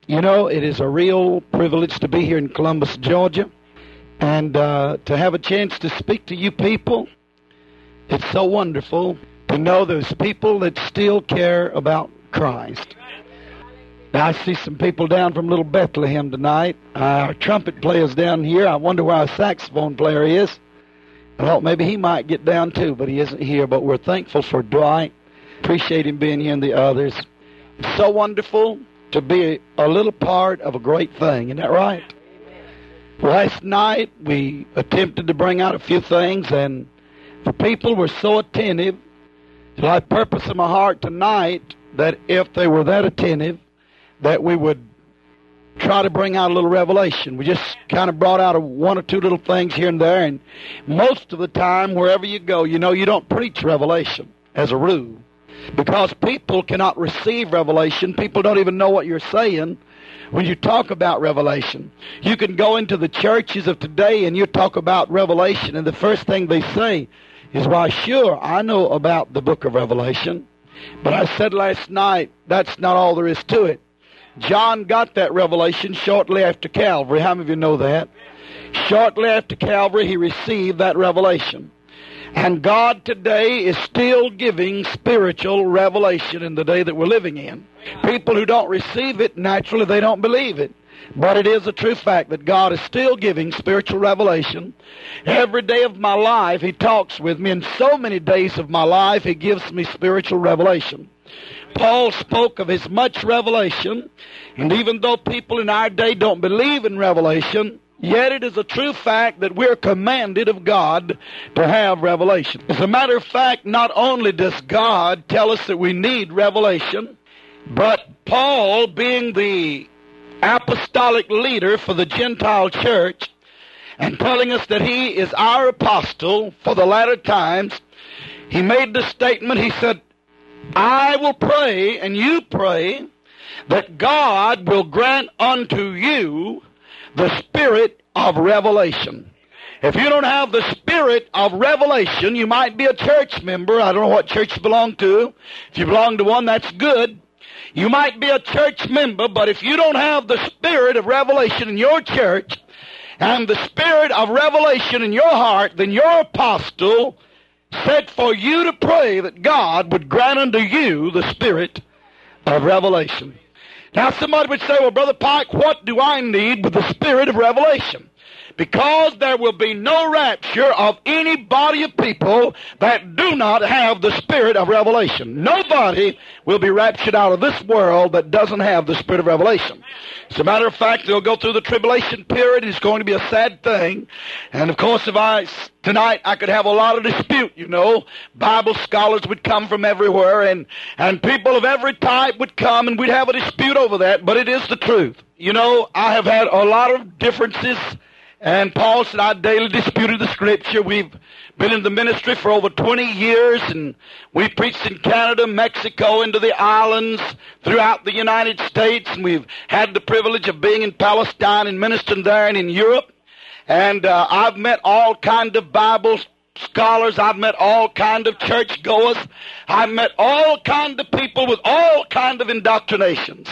You know, it is a real privilege to be here in Columbus, Georgia, and to have a chance to speak to you people. It's so wonderful to know there's people that still care about Christ. Now, I see some people down from Little Bethlehem tonight. Our trumpet player's down here. I wonder where our saxophone player is. I thought maybe he might get down too, but he isn't here. But we're thankful for Dwight. Appreciate him being here and the others. It's so wonderful to be a little part of a great thing. Isn't that right? Last night we attempted to bring out a few things, and the people were so attentive that I purpose in my heart tonight that if they were that attentive, that we would try to bring out a little revelation. We just kind of brought out one or two little things here and there, and most of the time, wherever you go, you know, you don't preach revelation as a rule, because people cannot receive revelation. People don't even know what you're saying when you talk about revelation. You can go into the churches of today and you talk about revelation, and the first thing they say is, why, sure, I know about the book of Revelation. But I said last night, that's not all there is to it. John got that revelation shortly after Calvary. How many of you know that? Shortly after Calvary, he received that revelation. And God today is still giving spiritual revelation in the day that we're living in. People who don't receive it, naturally, they don't believe it. But it is a true fact that God is still giving spiritual revelation. Every day of my life, He talks with me. In so many days of my life, He gives me spiritual revelation. Paul spoke of as much revelation, and even though people in our day don't believe in revelation, yet it is a true fact that we're commanded of God to have revelation. As a matter of fact, not only does God tell us that we need revelation, but Paul, being the apostolic leader for the Gentile church, and telling us that he is our apostle for the latter times, he made the statement, he said, I will pray, and you pray, that God will grant unto you the spirit of revelation. If you don't have the spirit of revelation, you might be a church member. I don't know what church you belong to. If you belong to one, that's good. You might be a church member, but if you don't have the spirit of revelation in your church and the spirit of revelation in your heart, then your apostle said for you to pray that God would grant unto you the spirit of revelation. Now somebody would say, well, Brother Pike, what do I need with the spirit of revelation? Because there will be no rapture of any body of people that do not have the spirit of revelation. Nobody will be raptured out of this world that doesn't have the spirit of revelation. As a matter of fact, they'll go through the tribulation period. It's going to be a sad thing. And of course, tonight I could have a lot of dispute, you know. Bible scholars would come from everywhere, and people of every type would come, and we'd have a dispute over that, but it is the truth. You know, I have had a lot of differences. And Paul said, I daily disputed the Scripture. We've been in the ministry for over 20 years, and we preached in Canada, Mexico, into the islands, throughout the United States, and we've had the privilege of being in Palestine and ministering there and in Europe. And I've met all kind of Bible scholars. I've met all kind of churchgoers. I've met all kind of people with all kind of indoctrinations.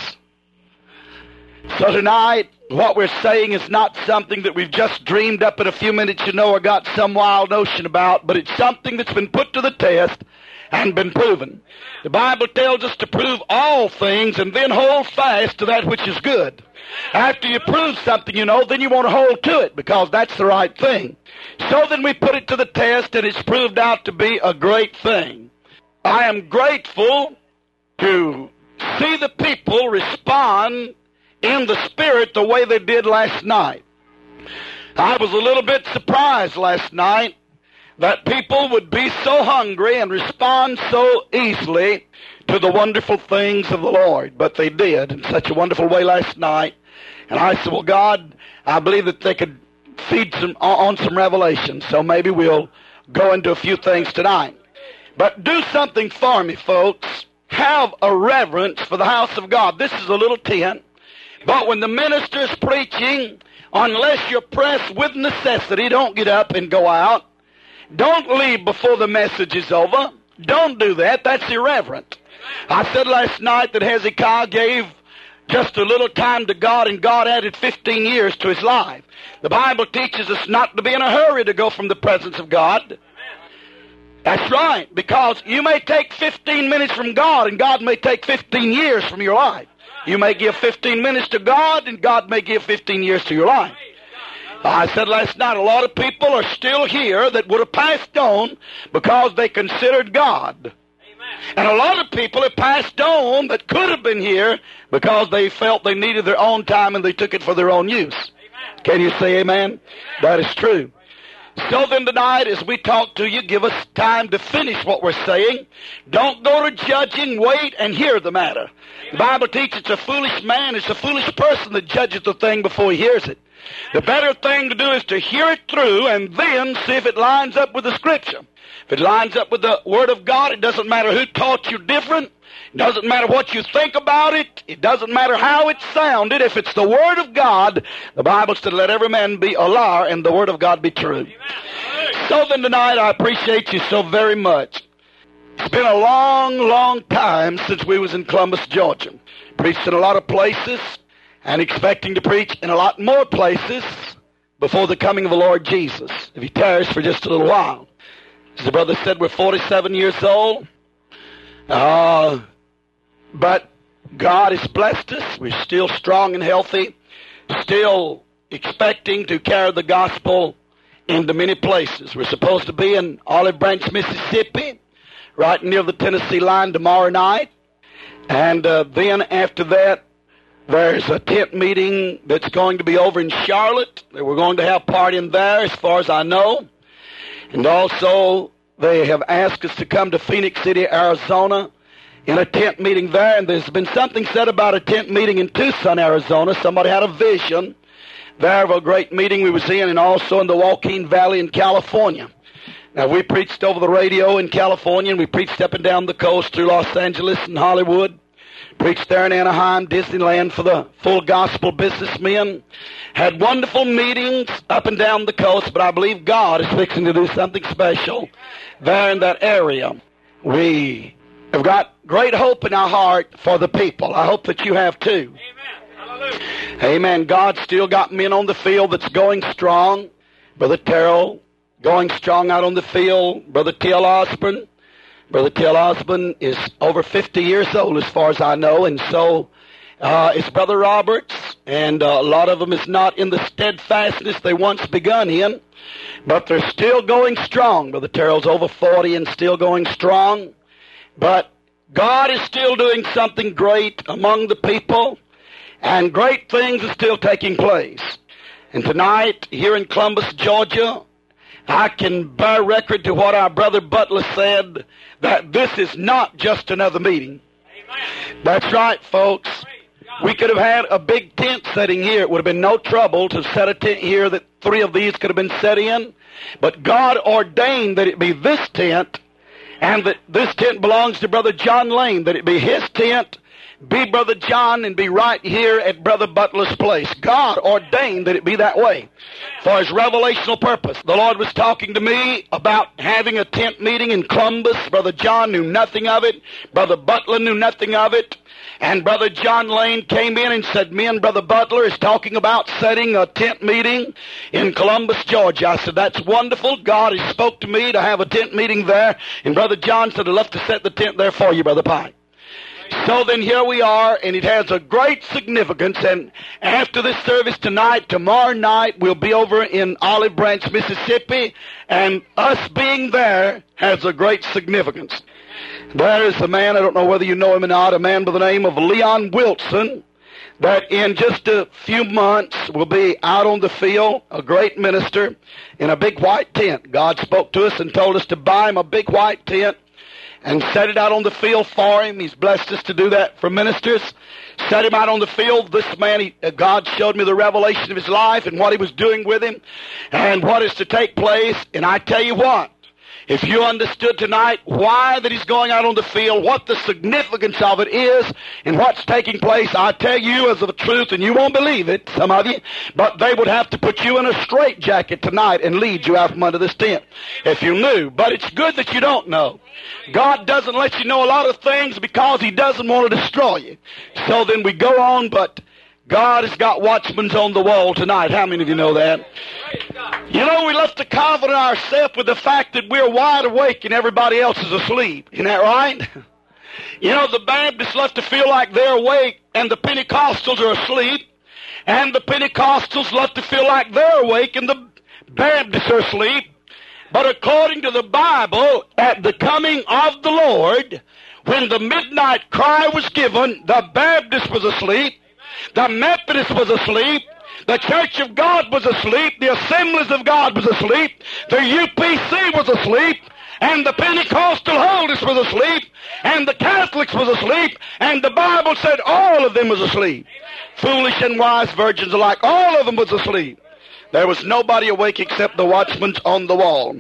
So tonight, what we're saying is not something that we've just dreamed up in a few minutes, you know, or got some wild notion about, but it's something that's been put to the test and been proven. The Bible tells us to prove all things and then hold fast to that which is good. After you prove something, you know, then you want to hold to it because that's the right thing. So then we put it to the test, and it's proved out to be a great thing. I am grateful to see the people respond in the spirit the way they did last night. I was a little bit surprised last night that people would be so hungry and respond so easily to the wonderful things of the Lord. But they did in such a wonderful way last night. And I said, well, God, I believe that they could feed on some revelation. So maybe we'll go into a few things tonight. But do something for me, folks. Have a reverence for the house of God. This is a little tent. But when the minister's preaching, unless you're pressed with necessity, don't get up and go out. Don't leave before the message is over. Don't do that. That's irreverent. I said last night that Hezekiah gave just a little time to God, and God added 15 years to his life. The Bible teaches us not to be in a hurry to go from the presence of God. That's right, because you may take 15 minutes from God, and God may take 15 years from your life. You may give 15 minutes to God, and God may give 15 years to your life. I said last night, a lot of people are still here that would have passed on because they considered God. And a lot of people have passed on that could have been here because they felt they needed their own time and they took it for their own use. Can you say amen? That is true. So then tonight, as we talk to you, give us time to finish what we're saying. Don't go to judging. Wait and hear the matter. The Bible teaches it's a foolish man, it's a foolish person that judges the thing before he hears it. The better thing to do is to hear it through and then see if it lines up with the Scripture. If it lines up with the Word of God, it doesn't matter who taught you different. It doesn't matter what you think about it. It doesn't matter how it sounded. If it's the Word of God, the Bible said, let every man be a liar and the Word of God be true. So then tonight, I appreciate you so very much. It's been a long, long time since we was in Columbus, Georgia. Preached in a lot of places and expecting to preach in a lot more places before the coming of the Lord Jesus, if he tarries for just a little while. As the brother said, we're 47 years old. But God has blessed us. We're still strong and healthy, still expecting to carry the gospel into many places. We're supposed to be in Olive Branch, Mississippi, right near the Tennessee line tomorrow night. And then after that, there's a tent meeting that's going to be over in Charlotte. We're going to have a party in there, as far as I know. And also, they have asked us to come to Phoenix City, Arizona, in a tent meeting there. And there's been something said about a tent meeting in Tucson, Arizona. Somebody had a vision there of a great meeting we was in, and also in the Joaquin Valley in California. Now, we preached over the radio in California, and we preached up and down the coast through Los Angeles and Hollywood. Preached there in Anaheim, Disneyland for the full gospel businessmen. Had wonderful meetings up and down the coast, but I believe God is fixing to do something special there in that area. We have got great hope in our heart for the people. I hope that you have too. Amen. Amen. God's still got men on the field that's going strong. Brother Terrell going strong out on the field. Brother T.L. Osborne. Brother T.L. Osborne is over 50 years old as far as I know, and so is Brother Roberts, and a lot of them is not in the steadfastness they once begun in, but they're still going strong. Brother Terrell's over 40 and still going strong, but God is still doing something great among the people, and great things are still taking place. And tonight, here in Columbus, Georgia, I can bear record to what our brother Butler said, that this is not just another meeting. Amen. That's right, folks. We could have had a big tent setting here. It would have been no trouble to set a tent here that 3 of these could have been set in. But God ordained that it be this tent, and that this tent belongs to Brother John Lane, that it be his tent, be Brother John, and be right here at Brother Butler's place. God ordained that it be that way for his revelational purpose. The Lord was talking to me about having a tent meeting in Columbus. Brother John knew nothing of it. Brother Butler knew nothing of it. And Brother John Lane came in and said, me and Brother Butler is talking about setting a tent meeting in Columbus, Georgia. I said, that's wonderful. God has spoke to me to have a tent meeting there. And Brother John said, I'd love to set the tent there for you, Brother Pike. So then here we are, and it has a great significance, and after this service tonight, tomorrow night, we'll be over in Olive Branch, Mississippi, and us being there has a great significance. There is a man, I don't know whether you know him or not, a man by the name of Leon Wilson, that in just a few months will be out on the field, a great minister, in a big white tent. God spoke to us and told us to buy him a big white tent and set it out on the field for him. He's blessed us to do that for ministers. Set him out on the field. This man, God showed me the revelation of his life and what he was doing with him and what is to take place. And I tell you what, If you understood tonight why that he's going out on the field, what the significance of it is, and what's taking place, I tell you as of the truth, and you won't believe it, some of you, but they would have to put you in a straitjacket tonight and lead you out from under this tent if you knew. But it's good that you don't know. God doesn't let you know a lot of things because he doesn't want to destroy you. So then we go on, but God has got watchmen on the wall tonight. How many of you know that? You know, we love to confident ourselves with the fact that we're wide awake and everybody else is asleep. Isn't that right? You know, the Baptists love to feel like they're awake and the Pentecostals are asleep. And the Pentecostals love to feel like they're awake and the Baptists are asleep. But according to the Bible, at the coming of the Lord, when the midnight cry was given, the Baptist was asleep. The Methodist was asleep. The Church of God was asleep. The Assemblies of God was asleep. The UPC was asleep. And the Pentecostal Holiness was asleep. And the Catholics was asleep. And the Bible said all of them was asleep. Foolish and wise virgins alike, all of them was asleep. There was nobody awake except the watchmen on the wall.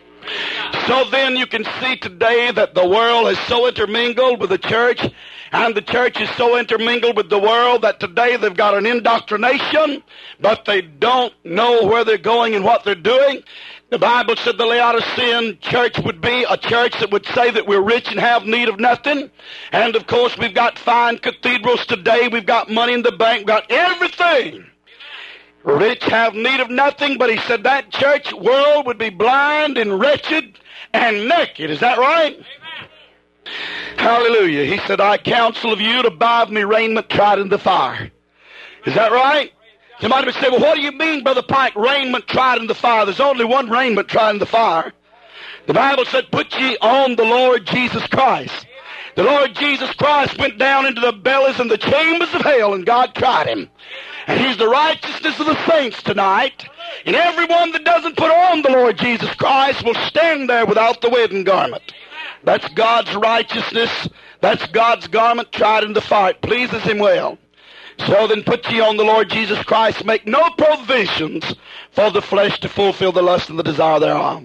So then you can see today that the world is so intermingled with the church, and the church is so intermingled with the world that today they've got an indoctrination, but they don't know where they're going and what they're doing. The Bible said the Laodicean church would be a church that would say that we're rich and have need of nothing. And of course we've got fine cathedrals today, we've got money in the bank, we've got everything. Rich have need of nothing, but he said that church world would be blind and wretched and naked. Is that right? Amen. Hallelujah. He said, I counsel of you to buy of me raiment tried in the fire. Is that right? Somebody would say, well, what do you mean, Brother Pike, raiment tried in the fire? There's only one raiment tried in the fire. The Bible said, put ye on the Lord Jesus Christ. The Lord Jesus Christ went down into the bellies and the chambers of hell, and God tried him. And he's the righteousness of the saints tonight. And everyone that doesn't put on the Lord Jesus Christ will stand there without the wedding garment. That's God's righteousness. That's God's garment tried in the fire. It pleases him well. So then put ye on the Lord Jesus Christ. Make no provisions for the flesh to fulfill the lust and the desire thereof.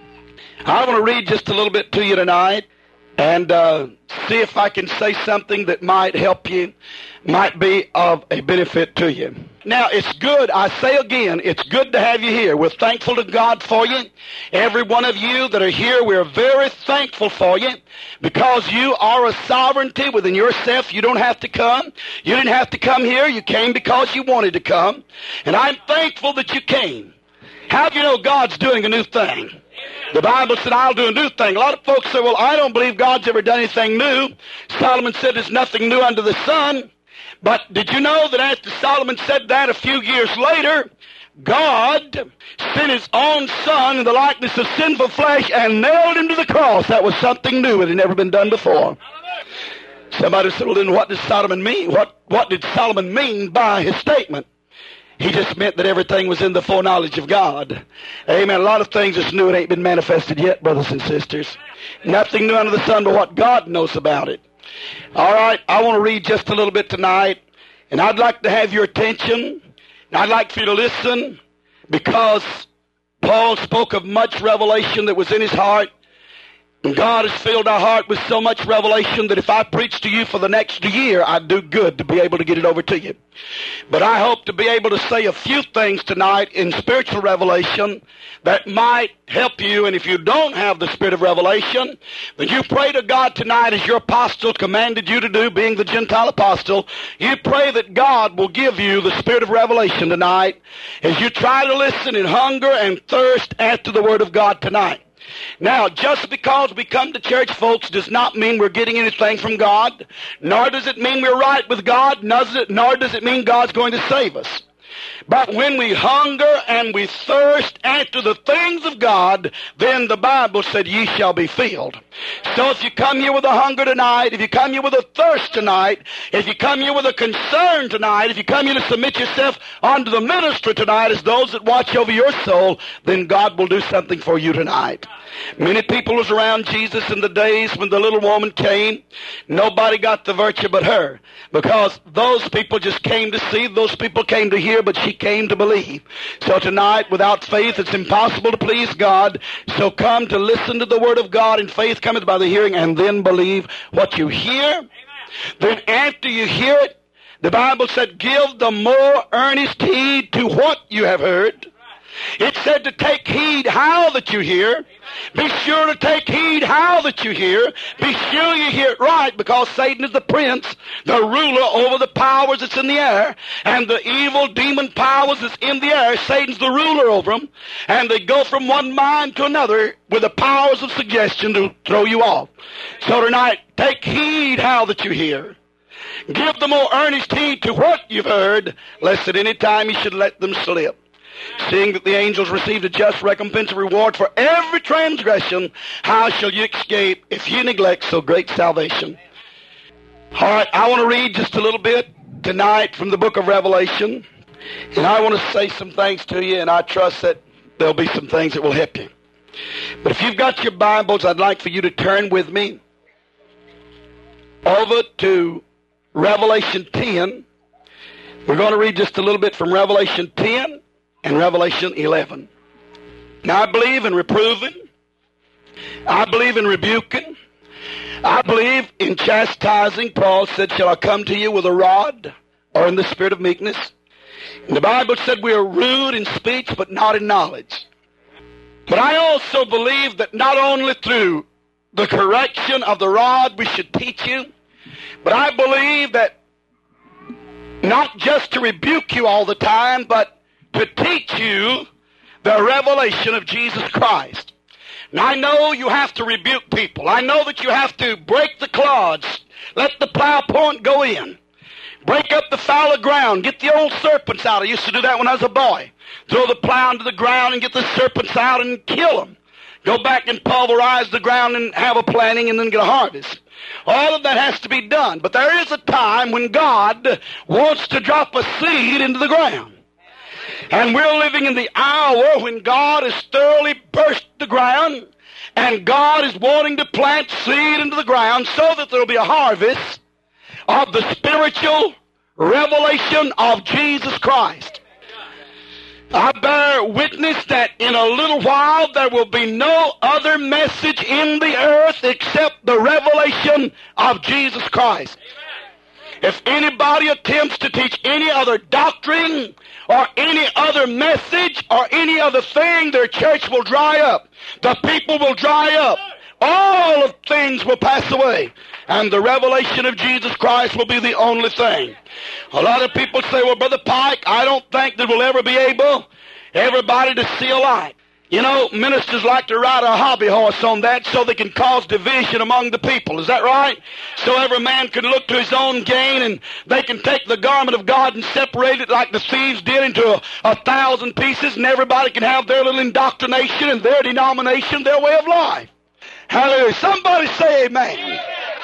I want to read just a little bit to you tonight and see if I can say something that might help you, might be of a benefit to you. Now, it's good, I say again, it's good to have you here. We're thankful to God for you. Every one of you that are here, we're very thankful for you because you are a sovereignty within yourself. You don't have to come. You didn't have to come here. You came because you wanted to come. And I'm thankful that you came. How do you know God's doing a new thing? The Bible said, I'll do a new thing. A lot of folks say, well, I don't believe God's ever done anything new. Solomon said there's nothing new under the sun. But did you know that after Solomon said that, a few years later, God sent his own son in the likeness of sinful flesh and nailed him to the cross? That was something new. It had never been done before. Somebody said, well, then what does Solomon mean? What did Solomon mean by his statement? He just meant that everything was in the foreknowledge of God. Amen. A lot of things that's new, it ain't been manifested yet, brothers and sisters. Nothing new under the sun but what God knows about it. All right, I want to read just a little bit tonight, and I'd like to have your attention, and I'd like for you to listen, because Paul spoke of much revelation that was in his heart, and God has filled our heart with so much revelation that if I preach to you for the next year, I'd do good to be able to get it over to you. But I hope to be able to say a few things tonight in spiritual revelation that might help you. And if you don't have the spirit of revelation, then you pray to God tonight as your apostle commanded you to do, being the Gentile apostle. You pray that God will give you the spirit of revelation tonight as you try to listen in hunger and thirst after the word of God tonight. Now, just because we come to church, folks, does not mean we're getting anything from God, nor does it mean we're right with God, nor does it mean God's going to save us. But when we hunger and we thirst after the things of God, then the Bible said, ye shall be filled. So if you come here with a hunger tonight, if you come here with a thirst tonight, if you come here with a concern tonight, if you come here to submit yourself unto the ministry tonight as those that watch over your soul, then God will do something for you tonight. Many people was around Jesus in the days when the little woman came. Nobody got the virtue but her, because those people just came to see, those people came to hear, but she came to believe. So tonight, without faith, it's impossible to please God. So come to listen to the Word of God, and faith cometh by the hearing, and then believe what you hear. Amen. Then after you hear it, the Bible said, give the more earnest heed to what you have heard. It said to take heed how that you hear. Be sure to take heed how that you hear. Be sure you hear it right, because Satan is the prince, the ruler over the powers that's in the air, and the evil demon powers that's in the air. Satan's the ruler over them, and they go from one mind to another with the powers of suggestion to throw you off. So tonight, take heed how that you hear. Give the more earnest heed to what you've heard, lest at any time you should let them slip. Seeing that the angels received a just recompense and reward for every transgression, how shall you escape if you neglect so great salvation? All right, I want to read just a little bit tonight from the book of Revelation, and I want to say some things to you, and I trust that there'll be some things that will help you. But if you've got your Bibles, I'd like for you to turn with me over to Revelation 10. We're going to read just a little bit from Revelation 10 and Revelation 11. Now, I believe in reproving. I believe in rebuking. I believe in chastising. Paul said, shall I come to you with a rod or in the spirit of meekness? And the Bible said we are rude in speech, but not in knowledge. But I also believe that not only through the correction of the rod we should teach you, but I believe that not just to rebuke you all the time, but to teach you the revelation of Jesus Christ. Now, I know you have to rebuke people. I know that you have to break the clods, let the plow point go in, break up the fallow ground, get the old serpents out. I used to do that when I was a boy. Throw the plow into the ground and get the serpents out and kill them. Go back and pulverize the ground and have a planting and then get a harvest. All of that has to be done. But there is a time when God wants to drop a seed into the ground. And we're living in the hour when God has thoroughly burst the ground, and God is wanting to plant seed into the ground so that there will be a harvest of the spiritual revelation of Jesus Christ. I bear witness that in a little while there will be no other message in the earth except the revelation of Jesus Christ. If anybody attempts to teach any other doctrine or any other message or any other thing, their church will dry up. The people will dry up. All of things will pass away. And the revelation of Jesus Christ will be the only thing. A lot of people say, well, Brother Pike, I don't think that we'll ever be able, everybody to see a light. You know, ministers like to ride a hobby horse on that so they can cause division among the people. Is that right? So every man can look to his own gain, and they can take the garment of God and separate it like the thieves did into 1,000 pieces, and everybody can have their little indoctrination and their denomination, their way of life. Hallelujah. Somebody say amen.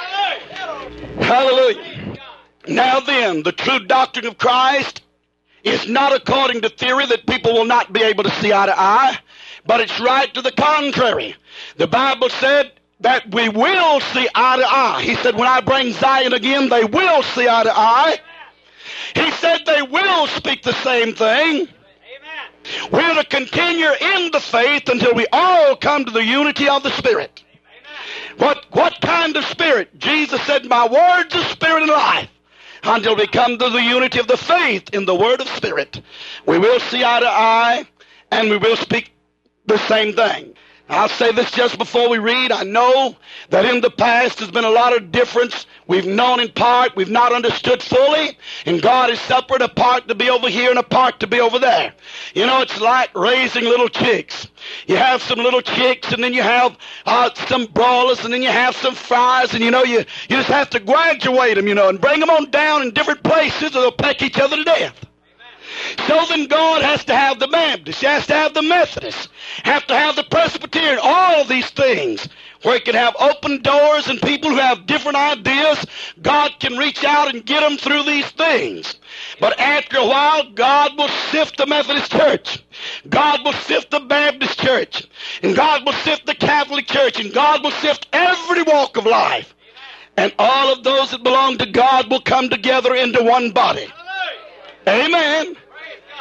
Hallelujah. Now then, the true doctrine of Christ is not according to theory that people will not be able to see eye to eye, but it's right to the contrary. The Bible said that we will see eye to eye. He said, when I bring Zion again, they will see eye to eye. He said they will speak the same thing. Amen. We're to continue in the faith until we all come to the unity of the Spirit. Amen. What kind of Spirit? Jesus said, my words are spirit and life. Until we come to the unity of the faith in the word of Spirit, we will see eye to eye, and we will speak the same thing. I'll say this just before we read. I know that in the past there's been a lot of difference. We've known in part, we've not understood fully, and God has separated a part to be over here and a part to be over there. You know, it's like raising little chicks. You have some little chicks, and then you have some broilers, and then you have some fries, and you know, you just have to graduate them, you know, and bring them on down in different places, or they'll peck each other to death. So then God has to have the Baptist, he has to have the Methodist, have to have the Presbyterian, all of these things, where he can have open doors and people who have different ideas, God can reach out and get them through these things. But after a while, God will sift the Methodist Church. God will sift the Baptist Church. And God will sift the Catholic Church. And God will sift every walk of life. And all of those that belong to God will come together into one body. Amen.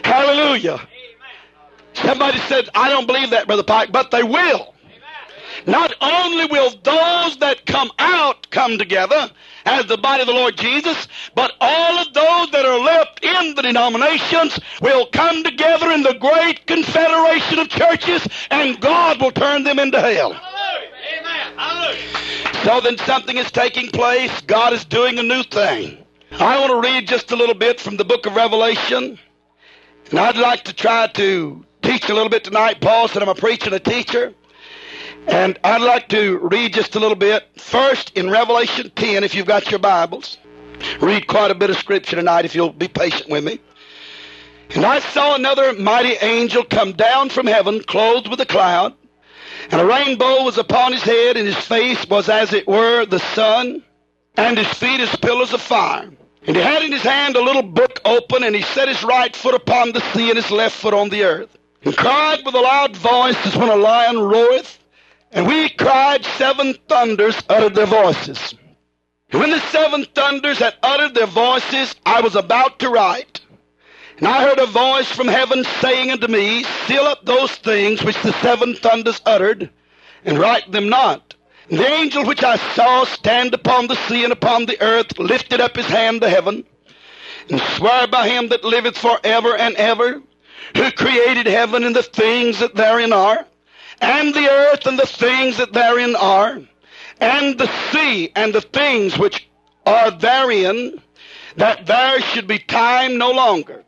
Hallelujah. Somebody said, I don't believe that, Brother Pike, but they will. Not only will those that come out come together as the body of the Lord Jesus, but all of those that are left in the denominations will come together in the great confederation of churches, and God will turn them into hell. Amen. Hallelujah. So then something is taking place. God is doing a new thing. I want to read just a little bit from the book of Revelation, and I'd like to try to teach a little bit tonight. Paul said I'm a preacher and a teacher. And I'd like to read just a little bit. First, in Revelation 10, if you've got your Bibles. Read quite a bit of Scripture tonight if you'll be patient with me. And I saw another mighty angel come down from heaven, clothed with a cloud. And a rainbow was upon his head, and his face was as it were the sun, and his feet as pillars of fire. And he had in his hand a little book open, and he set his right foot upon the sea, and his left foot on the earth. And cried with a loud voice as when a lion roareth. And we cried, 7 thunders uttered their voices. And when the 7 thunders had uttered their voices, I was about to write. And I heard a voice from heaven saying unto me, seal up those things which the 7 thunders uttered, and write them not. And the angel which I saw stand upon the sea and upon the earth lifted up his hand to heaven, and sware by him that liveth for ever and ever, who created heaven and the things that therein are, and the earth and the things that therein are, and the sea and the things which are therein, that there should be time no longer.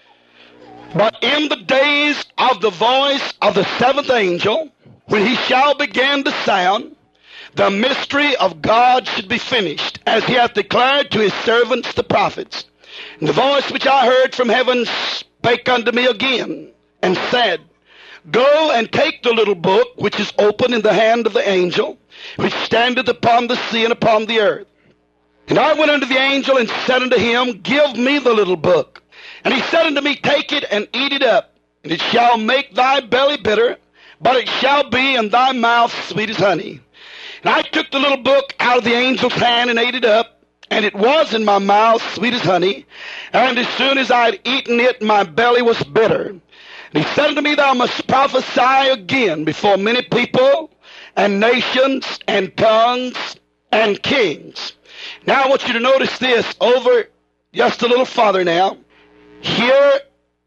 But in the days of the voice of the 7th angel, when he shall begin to sound, the mystery of God should be finished, as he hath declared to his servants the prophets. And the voice which I heard from heaven spake unto me again, and said, Go and take the little book which is open in the hand of the angel, which standeth upon the sea and upon the earth. And I went unto the angel and said unto him, Give me the little book. And he said unto me, Take it and eat it up, and it shall make thy belly bitter, but it shall be in thy mouth sweet as honey. And I took the little book out of the angel's hand and ate it up, and it was in my mouth sweet as honey. And as soon as I had eaten it, my belly was bitter. And he said unto me, Thou must prophesy again before many people and nations and tongues and kings. Now I want you to notice this over just a little farther now. Here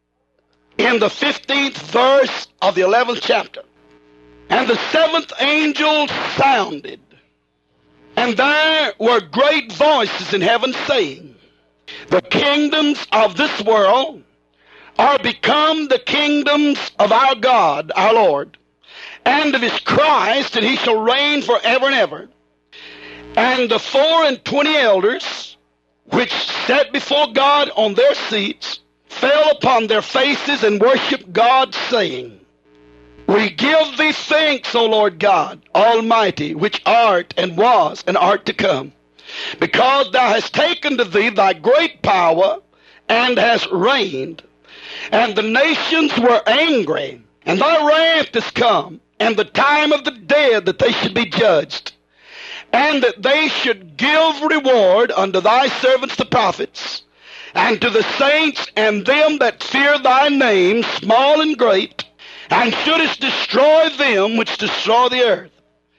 in the 15th verse of the 11th chapter. And the 7th angel sounded, and there were great voices in heaven saying, The kingdoms of this world are become the kingdoms of our God, our Lord, and of his Christ, and he shall reign forever and ever. And the 24 elders, which sat before God on their seats, fell upon their faces and worshiped God, saying, We give thee thanks, O Lord God Almighty, which art and was and art to come, because thou hast taken to thee thy great power, and hast reigned. And the nations were angry, and thy wrath is come, and the time of the dead that they should be judged, and that they should give reward unto thy servants the prophets, and to the saints and them that fear thy name, small and great, and shouldest destroy them which destroy the earth.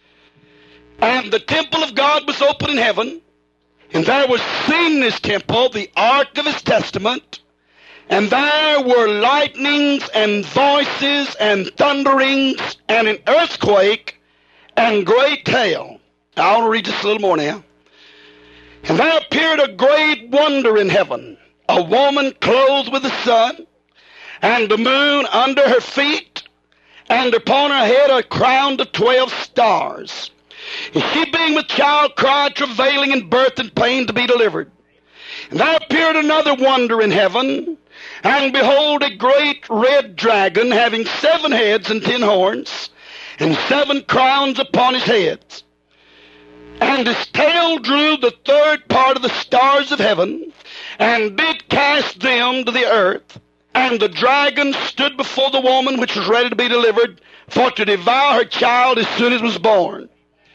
And the temple of God was open in heaven, and there was seen in his temple the ark of his testament, and there were lightnings and voices and thunderings and an earthquake and great hail. I want to read just a little more now. And there appeared a great wonder in heaven, a woman clothed with the sun, and the moon under her feet, and upon her head a crown of 12 stars. And she being with child cried, travailing in birth and pain to be delivered. And there appeared another wonder in heaven, and behold, a great red dragon, having 7 heads and 10 horns, and 7 crowns upon his heads. And his tail drew the 3rd part of the stars of heaven, and did cast them to the earth. And the dragon stood before the woman which was ready to be delivered, for to devour her child as soon as it was born.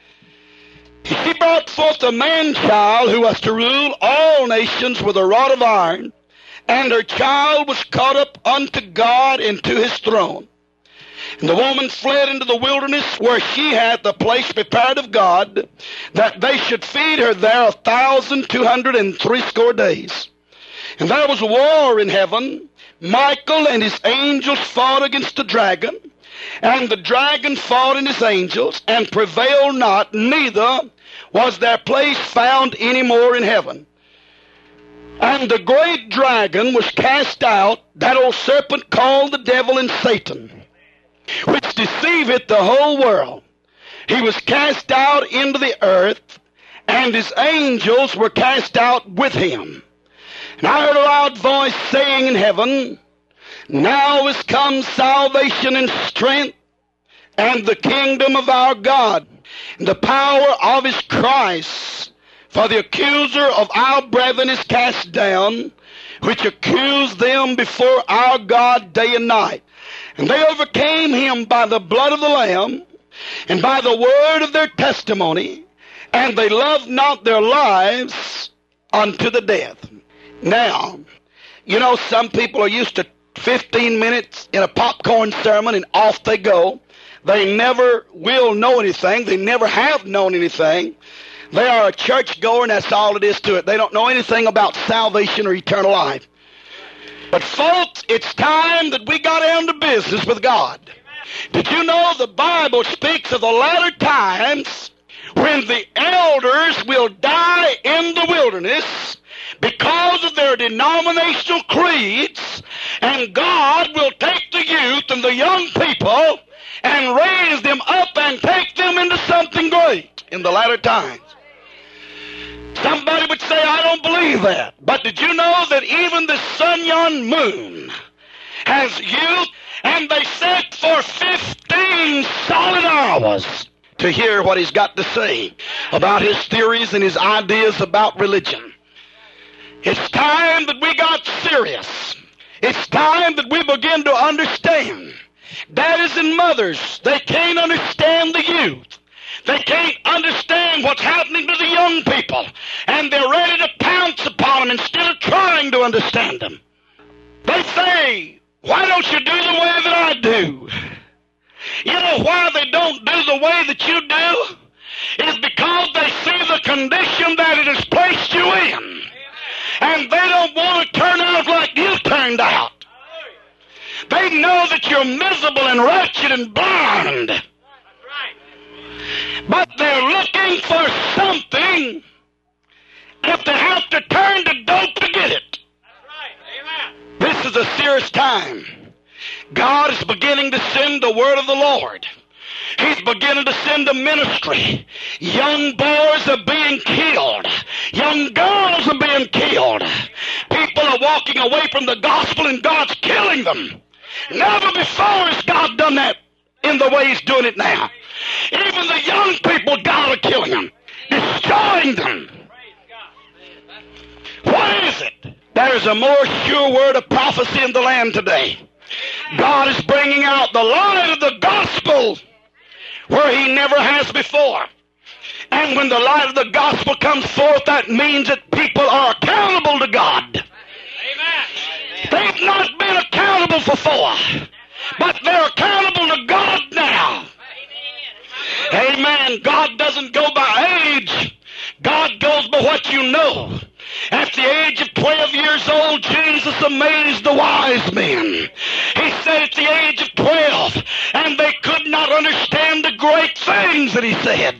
He brought forth a man-child who was to rule all nations with a rod of iron, and her child was caught up unto God into his throne. And the woman fled into the wilderness, where she had the place prepared of God, that they should feed her there 1,260 days. And there was war in heaven. Michael and his angels fought against the dragon, and the dragon fought and his angels, and prevailed not, neither was their place found any more in heaven. And the great dragon was cast out, that old serpent called the devil and Satan, which deceiveth the whole world. He was cast out into the earth, and his angels were cast out with him. And I heard a loud voice saying in heaven, Now is come salvation and strength, and the kingdom of our God, and the power of his Christ. For the accuser of our brethren is cast down, which accused them before our God day and night. And they overcame him by the blood of the Lamb, and by the word of their testimony, and they loved not their lives unto the death. Now, you know, some people are used to 15 minutes in a popcorn sermon and off they go. They never will know anything. They never have known anything. They are a church goer, and that's all it is to it. They don't know anything about salvation or eternal life. But folks, it's time that we got down to business with God. Did you know the Bible speaks of the latter times when the elders will die in the wilderness because of their denominational creeds, and God will take the youth and the young people and raise them up and take them into something great in the latter times? Somebody would say, I don't believe that. But did you know that even the sun, yon moon has youth, and they sat for 15 solid hours to hear what he's got to say about his theories and his ideas about religion. It's time that we got serious. It's time that we begin to understand. Daddies and mothers, they can't understand the youth. They can't understand what's happening to the young people, and they're ready to pounce upon them instead of trying to understand them. They say, why don't you do the way that I do? You know why they don't do the way that you do? It's because they see the condition that it has placed you in, and they don't want to turn out like you turned out. They know that you're miserable and wretched and blind. But they're looking for something if they have to turn to dope to get it. This is a serious time. God is beginning to send the word of the Lord. He's beginning to send a ministry. Young boys are being killed. Young girls are being killed. People are walking away from the gospel, and God's killing them. Never before has God done that in the way he's doing it now. Even the young people, God are killing them, destroying them. What is it? There's a more sure word of prophecy in the land today. God is bringing out the light of the gospel where he never has before. And when the light of the gospel comes forth, that means that people are accountable to God. They've not been accountable before, but they're accountable to God now. Amen. God doesn't go by age. God goes by what you know. At the age of 12 years old, Jesus amazed the wise men. He said at the age of 12, and they could not understand the great things that he said.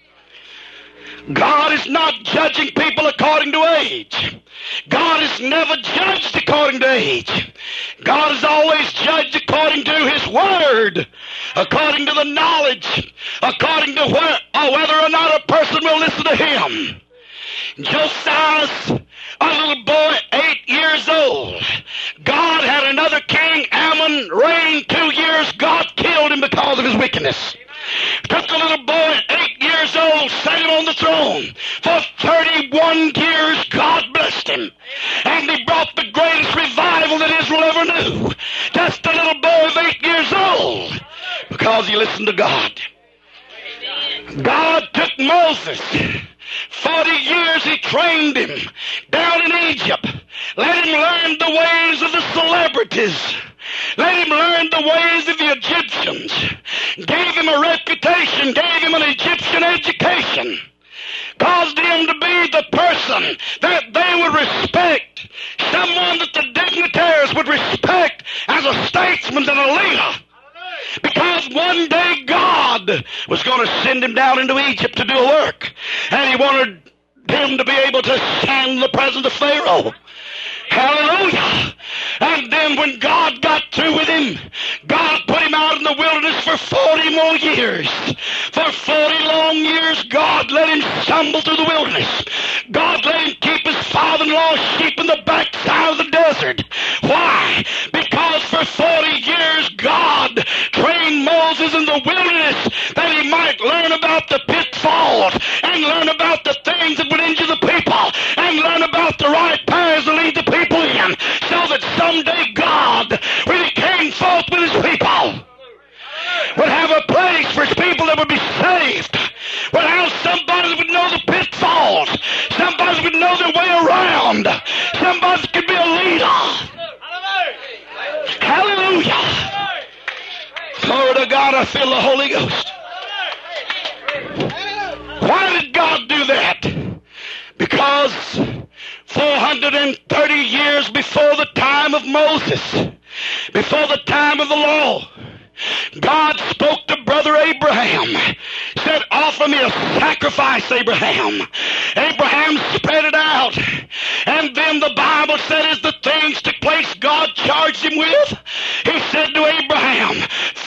God is not judging people according to age. God is never judged according to age. God is always judged according to his word, according to the knowledge, according to whether or not a person will listen to him. Josiah, a little boy, 8 years old. God had another king, Ammon, reign 2 years. God killed him because of his wickedness. Took a little boy, 8 years old, set him on the throne. For 31 years, God blessed him. And he brought the greatest revival that Israel ever knew. Just a little boy of 8 years old, because he listened to God. God took Moses. 40 years he trained him down in Egypt. Let him learn the ways of the celebrities. Let him learn the ways of the Egyptians. Gave him a reputation, gave him an Egyptian education. Caused him to be the person that they would respect. Someone that the dignitaries would respect as a statesman and a leader. Because one day God was going to send him down into Egypt to do a work. And he wanted him to be able to stand in the presence of Pharaoh. Hallelujah. And then when God got through with him, God put him out in the wilderness for 40 more years. For 40 long years, God let him stumble through the wilderness. God let him keep his father-in-law's sheep in the backside of the desert. Why? Because for 40 years, God trained Moses in the wilderness that he might learn about the pitfalls and learn about the things that would injure the people and learn about the right paths to lead the people in, so that someday God, when he came forth with his people, would have a place for his people that would be saved, would have somebody that would know the pitfalls, somebody that would know their way around, somebody that could be a leader. Hallelujah. Glory to God, I feel the Holy Ghost. Why did God do that? Because 430 years before the time of Moses, before the time of the law, God spoke to brother Abraham, said, offer me a sacrifice, Abraham. Abraham spread it out. And then the Bible said as the things took place God charged him with, he said to Abraham,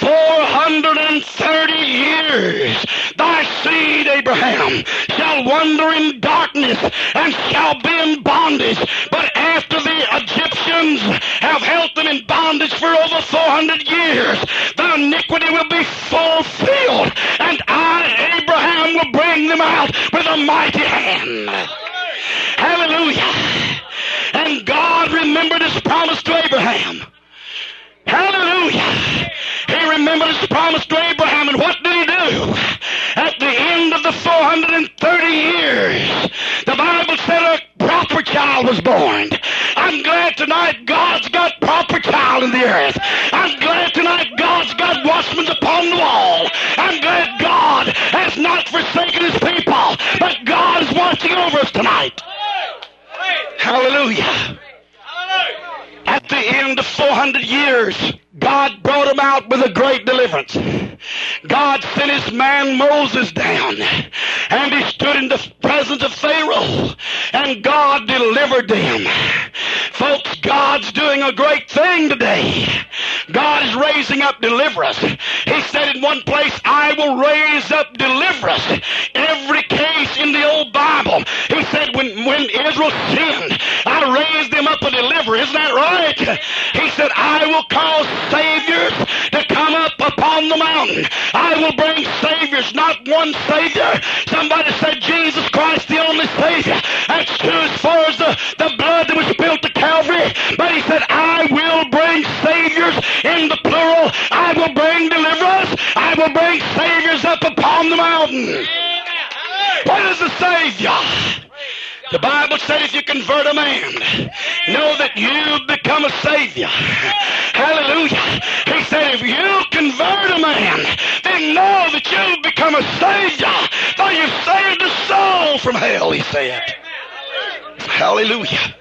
430 years thy seed, Abraham, shall wander in darkness and shall be in bondage. But after the Egyptians have held them in bondage for over 400 years, the iniquity will be fulfilled, and I, Abraham, will bring them out with a mighty hand. Hallelujah. And God remembered his promise to Abraham. Hallelujah. He remembered his promise to Abraham, and what did he do? At the end of the 430 years, the Bible said a proper child was born. I'm glad tonight God's got proper child in the earth. I'm glad tonight God's got watchmen upon the wall. I'm glad God has not forsaken his people, but God is watching over us tonight. Hallelujah. At the end of 400 years, God brought him out with a great deliverance. God sent his man Moses down, and he stood in the presence of Pharaoh, and God delivered them. Folks, God's doing a great thing today. God is raising up deliverers. He said in one place, I will raise up deliverers. Every case in the old Bible, he said when Israel sinned, I raised them up a deliverer. Isn't that right? He said, I will cause saviors to come up upon the mountain. I will bring saviors, not one savior. Somebody said Jesus Christ the only savior. That's true as far as the blood that was spilled to Calvary. But he said, I will bring saviors in the plural. I will bring deliverers. I will bring saviors up upon the mountain. What is a savior? The Bible said if you convert a man, know that you become a savior. Hallelujah. He said if you convert a man, then know that you become a savior. For you saved a soul from hell, he said. Hallelujah.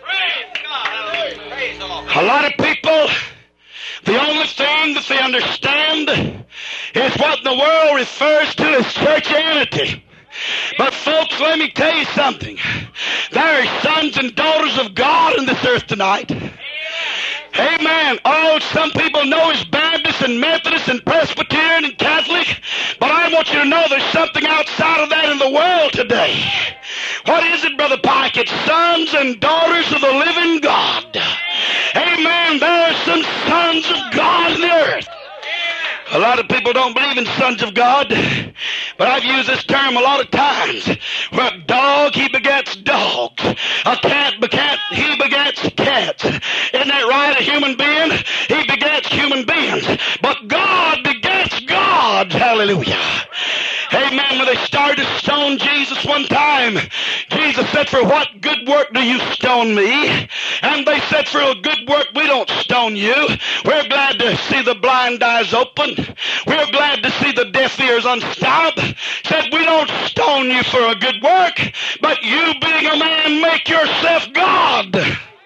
A lot of people, the only thing that they understand is what the world refers to as churchianity. But folks, let me tell you something. There are sons and daughters of God in this earth tonight. Amen. Oh, some people know as Baptist and Methodist and Presbyterian and Catholic, but I want you to know there's something outside of that in the world today. What is it, Brother Pike? It's sons and daughters of the living God. Amen. There are some sons of God in the earth. A lot of people don't believe in sons of God, but I've used this term a lot of times. Where a dog, he begets dogs. A cat, he begets cats. Isn't that right? A human being, he begets human beings. But God begets God. Hallelujah. Amen. When they started to stone Jesus one time, Jesus said, for what good work do you stone me? And they said, for a good work, we don't stone you. We're glad to see the blind eyes open. We're glad to see the deaf ears unstopped. Said, we don't stone you for a good work, but you being a man, make yourself God.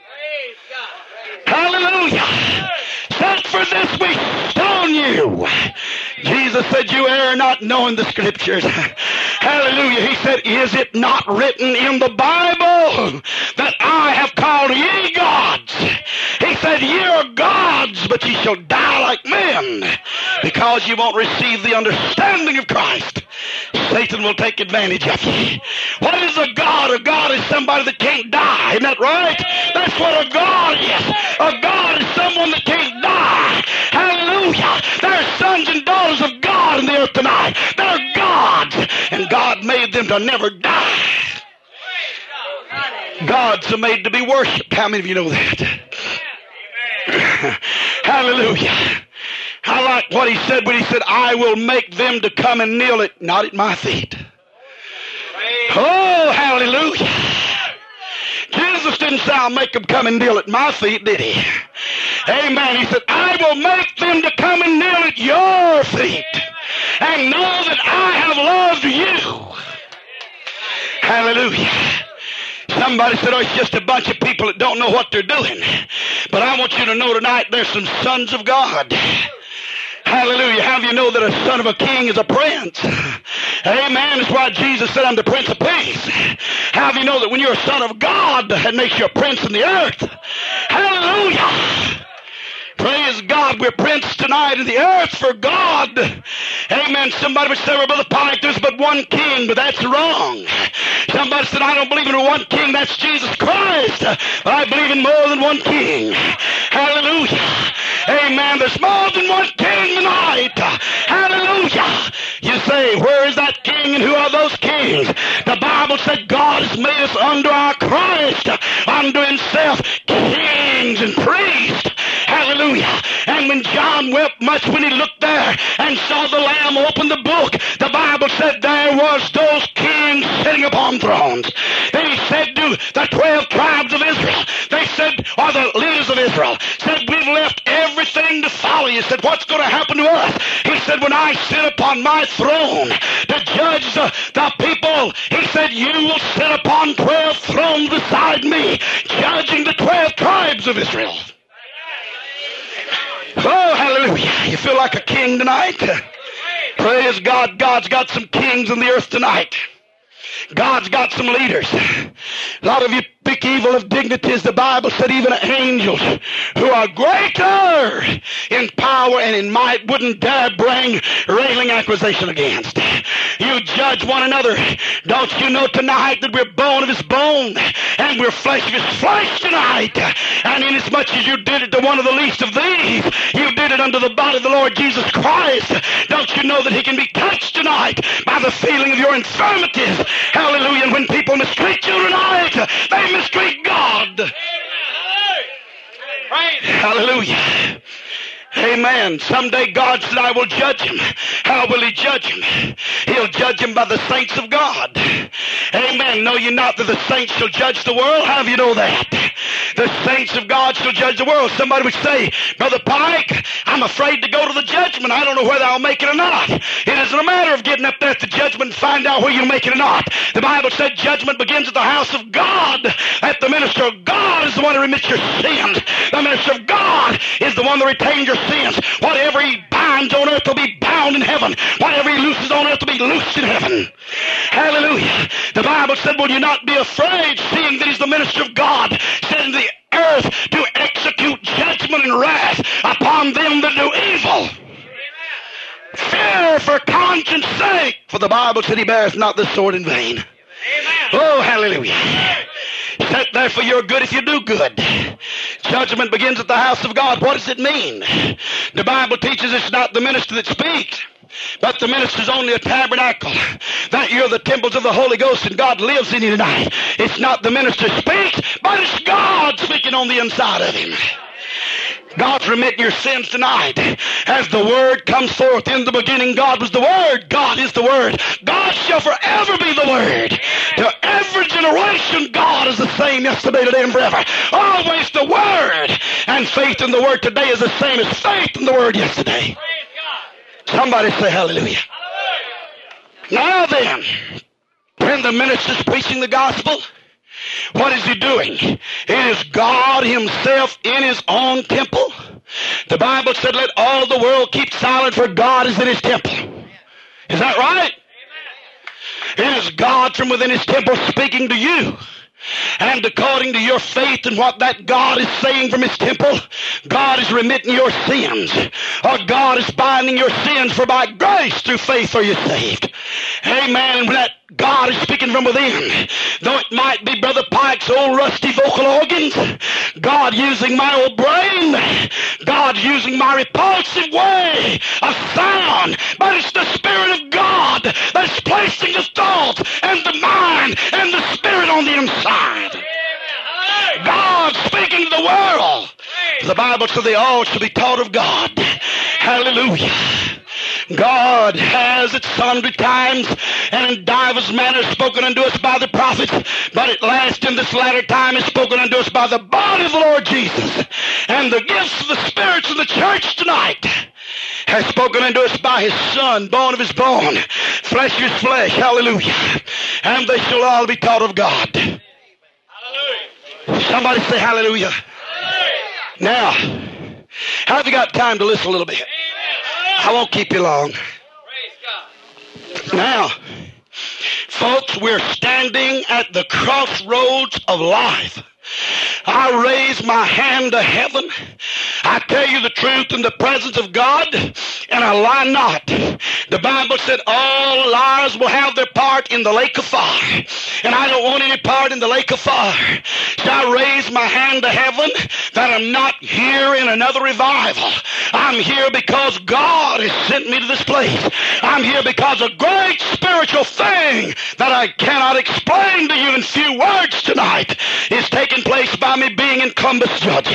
Hallelujah. Said, for this we stone you. Jesus said, you err not knowing the Scriptures. Hallelujah. He said, is it not written in the Bible that I have called ye gods? He said, ye are gods, but ye shall die like men, because you won't receive the understanding of Christ. Satan will take advantage of you. What is a God? A God is somebody that can't die. Isn't that right? That's what a God is. A God is someone that can't die. Hallelujah. There are sons and daughters of God in the earth tonight. They're gods. And God made them to never die. Gods are made to be worshipped. How many of you know that? Hallelujah. I like what he said when he said, I will make them to come and kneel not at my feet. Oh, hallelujah. Jesus didn't say, I'll make them come and kneel at my feet, did he? Amen. He said, I will make them to come and kneel at your feet and know that I have loved you. Hallelujah. Somebody said, oh, it's just a bunch of people that don't know what they're doing. But I want you to know tonight there's some sons of God. Hallelujah. How do you know that a son of a king is a prince? Amen. That's why Jesus said, I'm the Prince of Peace. How do you know that when you're a son of God, that makes you a prince in the earth? Hallelujah. Praise God, we're prince tonight in the earth for God. Amen. Somebody would say, well, Brother Pike, there's but one king, but that's wrong. Somebody said, I don't believe in one king, that's Jesus Christ. But I believe in more than one king. Hallelujah. Amen. There's more than one king tonight. Hallelujah. You say, where is that king and who are those kings? The Bible said God has made us under our Christ, unto himself, kings and priests. Hallelujah. And when John wept much when he looked there and saw the Lamb open the book, the Bible said there was those kings sitting upon thrones. They said to the 12 tribes of Israel, they said, or the leaders of Israel, said, we've left everything to follow you. Said, what's going to happen to us? He said, when I sit upon my throne to judge the people, he said, you will sit upon 12 thrones beside me, judging the 12 tribes of Israel. Oh, hallelujah. You feel like a king tonight? Praise God. God's got some kings in the earth tonight. God's got some leaders. A lot of you speak evil of dignities. The Bible said even angels who are greater in power and in might wouldn't dare bring railing accusation against. You judge one another. Don't you know tonight that we're bone of his bone and we're flesh of his flesh tonight? And inasmuch as you did it to one of the least of these, you did it unto the body of the Lord Jesus Christ. Don't you know that he can be touched tonight by the feeling of your infirmities? Hallelujah. And when people mistreat you tonight, they mistreat God. Hallelujah. Amen. Someday God said, I will judge him. How will he judge him? He'll judge him by the saints of God. Amen. Know you not that the saints shall judge the world? How do you know that? The saints of God shall judge the world. Somebody would say, Brother Pike, I'm afraid to go to the judgment. I don't know whether I'll make it or not. It isn't a matter of getting up there at the judgment and find out whether you'll make it or not. The Bible said judgment begins at the house of God. That the minister of God is the one who remits your sins. The minister of God is the one that retains your sins. Whatever he binds on earth will be bound in heaven. Whatever he looses on earth will be loosed in heaven. Hallelujah. The Bible said, will you not be afraid, seeing that he's the minister of God, sent the earth to execute judgment and wrath upon them that do evil. Fear for conscience sake, for the Bible said he beareth not the sword in vain. Amen. Oh, hallelujah. Set there for your good if you do good. Judgment begins at the house of God. What does it mean? The Bible teaches it's not the minister that speaks, but the minister's only a tabernacle. That you're the temples of the Holy Ghost and God lives in you tonight. It's not the minister speaks, but it's God speaking on the inside of him. God's remitting your sins tonight. As the Word comes forth, in the beginning God was the Word. God is the Word. God shall forever be the Word. To every generation, God is the same yesterday, today, and forever. Always the Word. And faith in the Word today is the same as faith in the Word yesterday. Somebody say hallelujah. Now then, when the minister's preaching the gospel, what is he doing? It is God himself in his own temple. The Bible said, let all the world keep silent, for God is in his temple. Is that right? It is God from within his temple speaking to you. And according to your faith and what that God is saying from his temple, God is remitting your sins. Or God is binding your sins, for by grace through faith are you saved. Amen. When that God is speaking from within, though it might be Brother Pike's old rusty vocal organs, God using my old brain, God using my repulsive way of sound, but it's the Spirit of God that's placing the thoughts and the mind and the Spirit on the inside. God speaking to the world. The Bible says they all shall be taught of God. Hallelujah. God has at sundry times and in divers manners spoken unto us by the prophets, but at last in this latter time is spoken unto us by the body of the Lord Jesus. And the gifts of the spirits of the church tonight has spoken unto us by his Son, bone of his bone, flesh of his flesh. Hallelujah. And they shall all be taught of God. Hallelujah. Somebody say hallelujah. Hallelujah. Now, have you got time to listen a little bit? I won't keep you long. Now, folks, we're standing at the crossroads of life. I raise my hand to heaven. I tell you the truth in the presence of God, and I lie not. The Bible said all liars will have their part in the lake of fire, and I don't want any part in the lake of fire. So I raise my hand to heaven that I'm not here in another revival. I'm here because God has sent me to this place. I'm here because a great spiritual thing that I cannot explain to you in few words tonight is taking place by me being in Columbus, Georgia.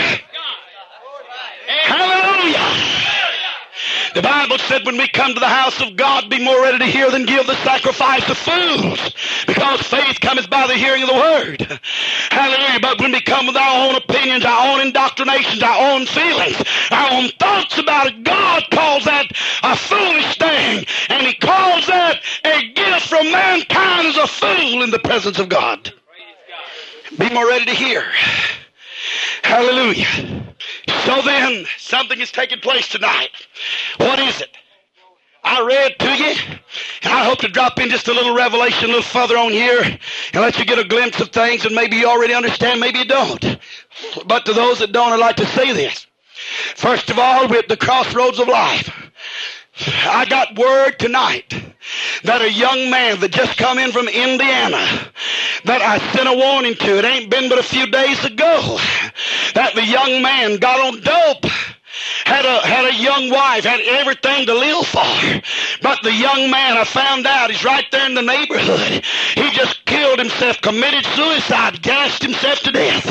Hallelujah. The Bible said when we come to the house of God, be more ready to hear than give the sacrifice of fools, because faith cometh by the hearing of the word. Hallelujah. But when we come with our own opinions, our own indoctrinations, our own feelings, our own thoughts about it, God calls that a foolish thing, and he calls that a gift from mankind as a fool in the presence of God. Be more ready to hear. Hallelujah. So then, something is taking place tonight. What is it? I read to you, and I hope to drop in just a little revelation a little further on here and let you get a glimpse of things, and maybe you already understand, maybe you don't. But to those that don't, I'd like to say this. First of all, we're at the crossroads of life. I got word tonight that a young man that just come in from Indiana, that I sent a warning to, it ain't been but a few days ago, that the young man got on dope, had a young wife, had everything to live for. But the young man, I found out, he's right there in the neighborhood. He just killed himself, committed suicide, gassed himself to death.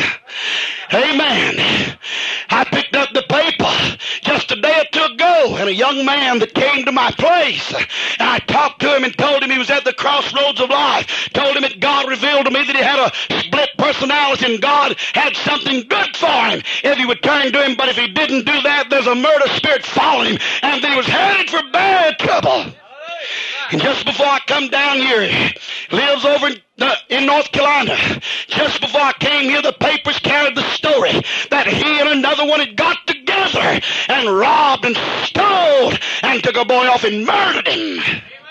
Amen. I picked up the paper just a day or two ago, and a young man that came to my place, and I talked to him and told him he was at the crossroads of life, told him that God revealed to me that he had a split personality and God had something good for him if he would turn to him, but if he didn't do that, there's a murder spirit following him, and that he was headed for bad trouble. And just before I come down here, lives over in North Carolina. Just before I came here, the papers carried the story that he and another one had got together and robbed and stole and took a boy off and murdered him.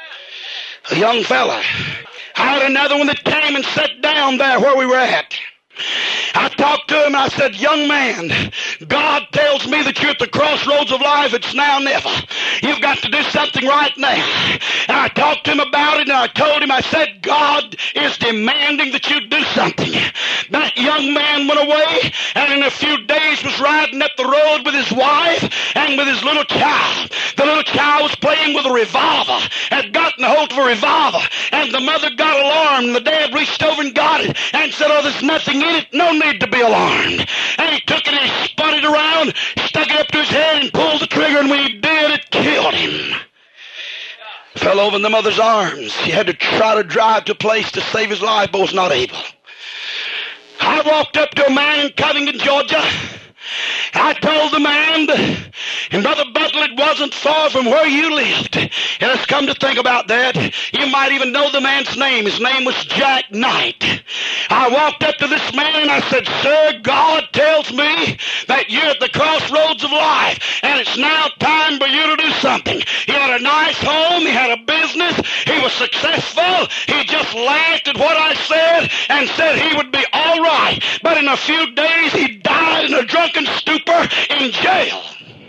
A young fella. I had another one that came and sat down there where we were at. I talked to him and I said, young man, God tells me that you're at the crossroads of life. It's now or never. You've got to do something right now. And I talked to him about it, and I told him, I said, God is demanding that you do something. That young man went away, and in a few days was riding up the road with his wife and with his little child. The little child was playing with a revolver, had gotten a hold of a revolver, and the mother got alarmed, and the dad reached over and got it and said, oh, there's nothing in it, no need to be alarmed. And he took it and he spun it around, stuck up to his head and pulled the trigger, and when he did, it killed him. Fell over in the mother's arms. He had to try to drive to a place to save his life, but was not able. I walked up to a man in Covington, Georgia. I told the man, and Brother Butler, it wasn't far from where you lived. And let's come to think about that. You might even know the man's name. His name was Jack Knight. I walked up to this man and I said, "Sir, God tells me that you're at the crossroads of life, and it's now time for you to do something." He had a nice home. He had a business. He was successful. He just laughed at what I said and said he would be all right. But in a few days, he died in a drunken stupor in jail.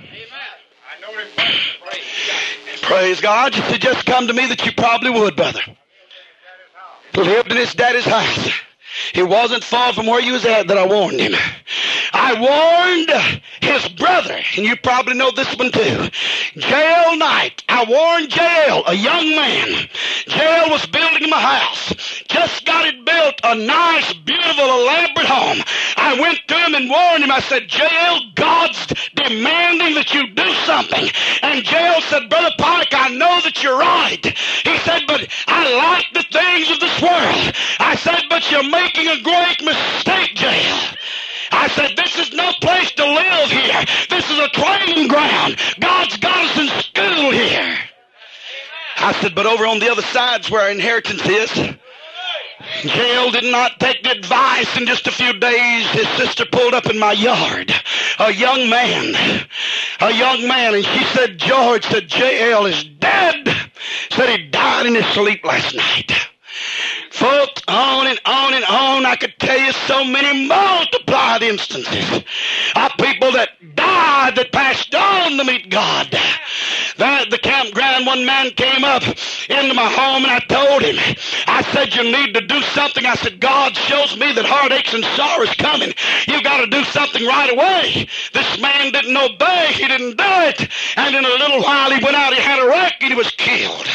Praise God. You said, "Just come to me that you probably would, brother." Lived in his daddy's house. He wasn't far from where you was at that I warned him. I warned his brother, and you probably know this one too. Jael Knight. I warned Jael, a young man. Jael was building him a house. Just got it built, a nice, beautiful, elaborate home. I went to him and warned him. I said, "Jael, God's demanding that you do something." And Jael said, "Brother Pike, I know that you're right." He said, "But I like the things of this world." I said, "But you're making a great mistake, Jael." I said, "This is no place to live here. This is a training ground. God's got us in school here." I said, "But over on the other side's where our inheritance is." Jael did not take the advice. In just a few days, his sister pulled up in my yard. A young man. And she said, "George," said, "Jael is dead." Said he died in his sleep last night. Folks, on and on and on, I could tell you so many multiplied instances of people that died that passed on to meet God. There at the campground, one man came up into my home and I told him, I said, "You need to do something." I said, "God shows me that heartaches and sorrow is coming. You got to do something right away." This man didn't obey. He didn't do it. And in a little while he went out, he had a wreck, and he was killed.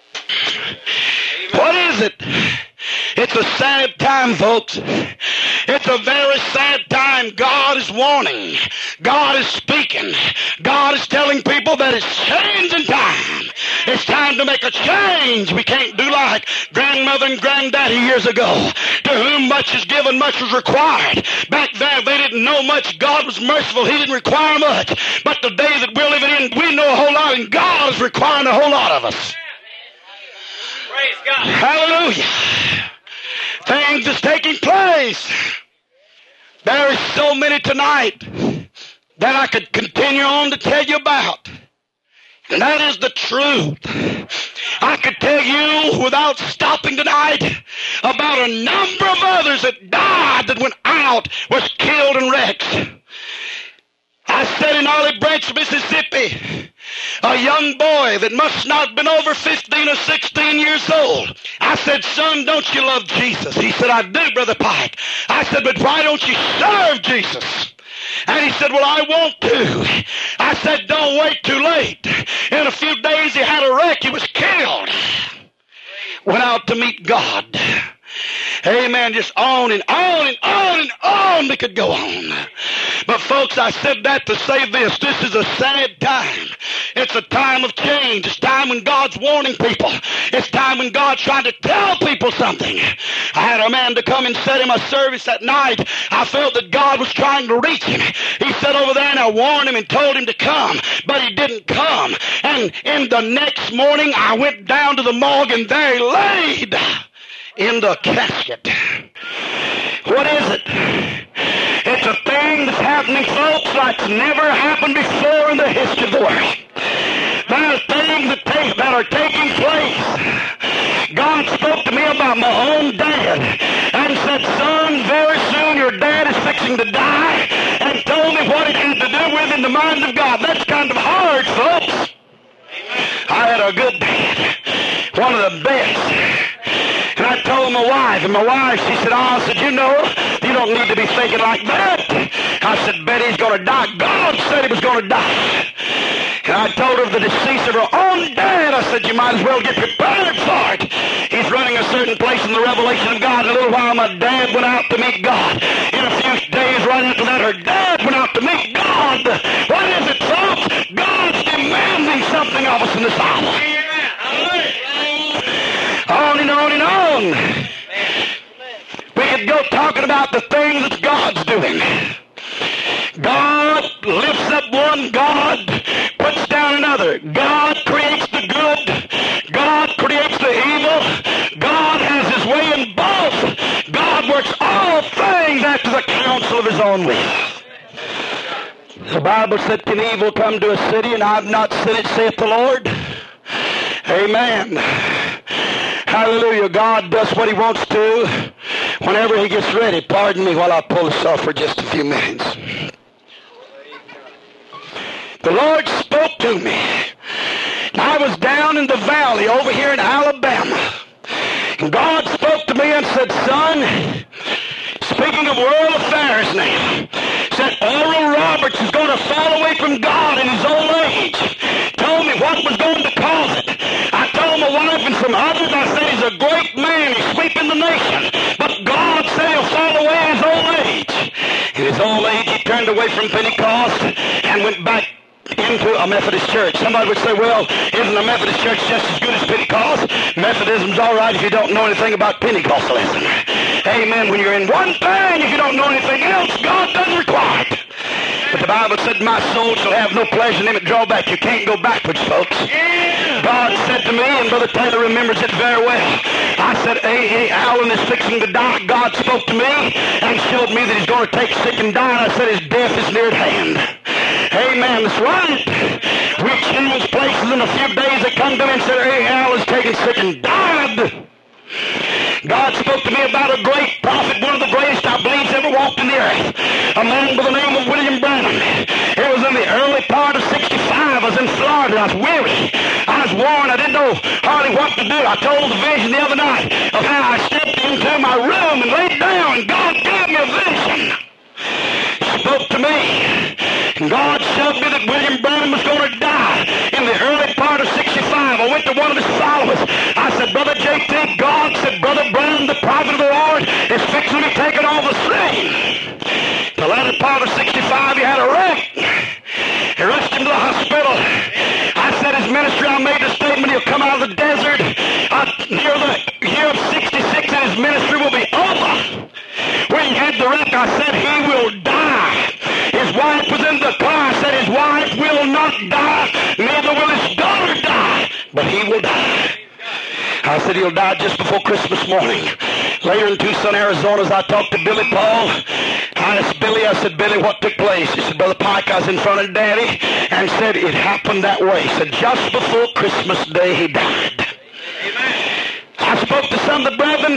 What is it? It's a sad time, folks. It's a very sad time. God is warning. God is speaking. God is telling people that it's changing time. It's time to make a change. We can't do like grandmother and granddaddy years ago. To whom much is given, much is required. Back there, they didn't know much. God was merciful. He didn't require much. But the day that we're living in, we know a whole lot, and God is requiring a whole lot of us. Praise God. Hallelujah. Things is taking place. There are so many tonight that I could continue on to tell you about. And that is the truth. I could tell you without stopping tonight about a number of others that died, that went out, was killed in wrecks. I said in Olive Branch, Mississippi, a young boy that must not have been over 15 or 16 years old. I said, "Son, don't you love Jesus?" He said, "I do, Brother Pike." I said, "But why don't you serve Jesus?" And he said, "Well, I want to." I said, "Don't wait too late." In a few days, he had a wreck. He was killed. Went out to meet God. Amen. Just on and on and on and on we could go on. But folks, I said that to say this. This is a sad time. It's a time of change. It's time when God's warning people. It's time when God's trying to tell people something. I had a man to come and sit in my service that night. I felt that God was trying to reach him. He sat over there and I warned him and told him to come, but he didn't come. And in the next morning, I went down to the morgue and there he laid in the casket. What is it? It's a thing that's happening, folks, like it's never happened before in the history of the world. There are things that are taking place. God spoke to me about my own dad and said, "Son, very soon your dad is fixing to die," and told me what it had to do with in the mind of God. That's kind of hard, folks. I had a good dad, one of the best. And I told my wife, and my wife, she said, "Oh," I said, "You know, you don't need to be thinking like that." I said, "Betty's going to die. God said he was going to die." And I told her of the decease of her own dad. I said, "You might as well get prepared for it. He's running a certain place in the revelation of God." In a little while, my dad went out to meet God. In a few days right after that, her dad went out to meet God. What is it? everything of us in this Bible. On and on and on. We could go talking about the things that God's doing. God lifts up one, God puts down another. God creates the good. God creates the evil. God has his way in both. God works all things after the counsel of his own will. The Bible said, can evil come to a city, and I've not seen it, saith the Lord? Amen. Hallelujah. God does what he wants to whenever he gets ready. Pardon me while I pull this off for just a few minutes. The Lord spoke to me. I was down in the valley over here in Alabama. And God spoke to me and said, son, speaking of world affairs now, said Oral Roberts is going to fall away from God in his old age. Told me what was going to cause it. I told my wife and some others, I said he's a great man, he's sweeping the nation. But God said he'll fall away in his old age. In his old age, he turned away from Pentecost and went back into a Methodist church. Somebody would say, well, isn't a Methodist church just as good as Pentecost? Methodism's all right if you don't know anything about Pentecostalism. Amen. When you're in one thing, if you don't know anything else, God doesn't require it. But the Bible said, my soul shall have no pleasure in him that draw back. You can't go backwards, folks. God said to me, and Brother Taylor remembers it very well, I said, A. Allen is fixing to die. God spoke to me and showed me that he's going to take sick and die. And I said, his death is near at hand. Amen. That's right. We changed places in a few days. They come to me and said, A. Allen's taken sick and died. God spoke to me about a great prophet, one of the greatest I believe ever walked in the earth, a man by the name of William Branham. It was in the early part of 65. I was in Florida. I was weary. I was worn. I didn't know hardly what to do. I told the vision the other night of how I stepped into my room and laid down, and God gave me a vision. Spoke to me. And God showed me that William Branham was going to die in the early part of 65. I went to one of his followers. I said, Brother J.T., God said, Brother Branham, the prophet of the Lord, is fixing to be taken off the scene. The latter part of 65, he had a wreck. He rushed him to the hospital. I said his ministry, I made the statement, he'll come out of the desert. Near the year of 66, and his ministry will be over. When he had the wreck, I said he will die. His wife was in the car. I said his wife will not die, neither will his daughter die, but he will die. I said he'll die just before Christmas morning. Later in Tucson, Arizona, as I talked to Billy Paul, I asked Billy, I said, Billy, what took place? He said, Brother Pike, I was in front of Daddy and said it happened that way. He said, just before Christmas Day, he died. Amen. I spoke to some of the brethren.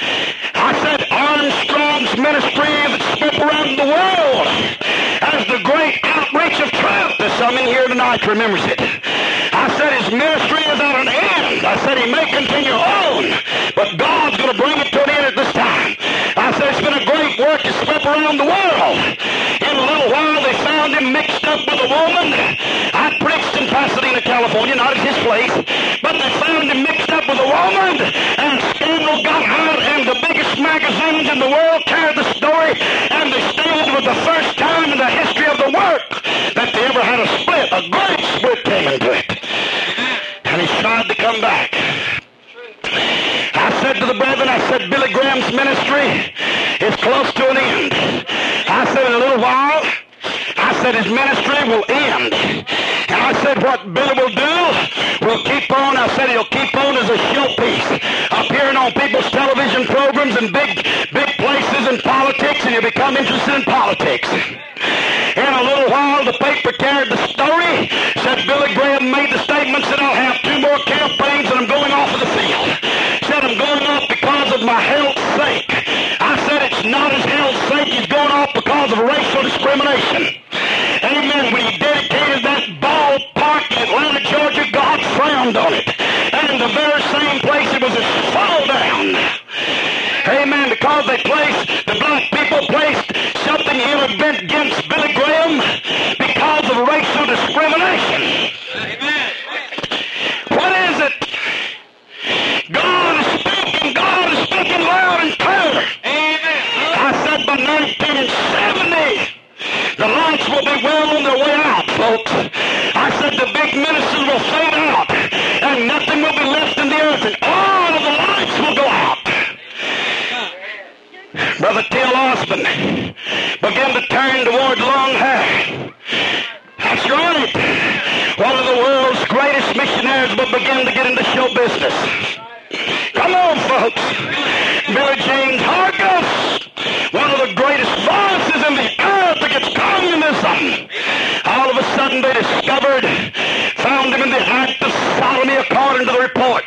I said, Armstrong's ministry that swept around the world as the great outreach of Trump. There's some in here tonight remembers it. I said his ministry is at an end. I said he may continue on, but God's going to bring it to an end at this time. I said it's been a great work to sweep around the world. In a little while they found him mixed up with a woman. I preached in Pasadena, California, not at his place, but they found him mixed up with a woman, and scandal got out, and the biggest magazines in the world carried the story, and they stated it was the first time in the history of the work that they ever had a split. A great split came into it. And he tried to come back. I said to the brethren, I said, Billy Graham's ministry is close to an end. I said, in a little while, I said his ministry will end. And I said what Billy will do will keep on. I said he'll keep on as a showpiece, appearing on people's television programs and big places in politics, and he'll become interested in politics. In a little while, the paper carried the story, said Billy Graham made the statement, said I'll have 2 more campaigns and I'm going off of the field. Said I'm going off because of my health's sake. I said it's not his health's sake, he's going off because of racial discrimination. Amen. When he dedicated that ballpark in Atlanta, Georgia, God frowned on it. And in the very same place it was a fall down. Amen. Because the black people placed something against Billy Graham because of racial discrimination. Amen. What is it? God is speaking loud and clear. Amen. I said by 1970, the lights will be well on their way out, folks. I said the big ministers will fade out, and nothing will be left in the earth, and all of the lights will go out. Brother T.L. Osborne began to turn toward long hair. That's right. One of the world's greatest missionaries will begin to get into show business. Come on, folks. Billy James Hargis, one of the greatest voices in the earth against communism. All of a sudden they found him in the act of sodomy according to the report.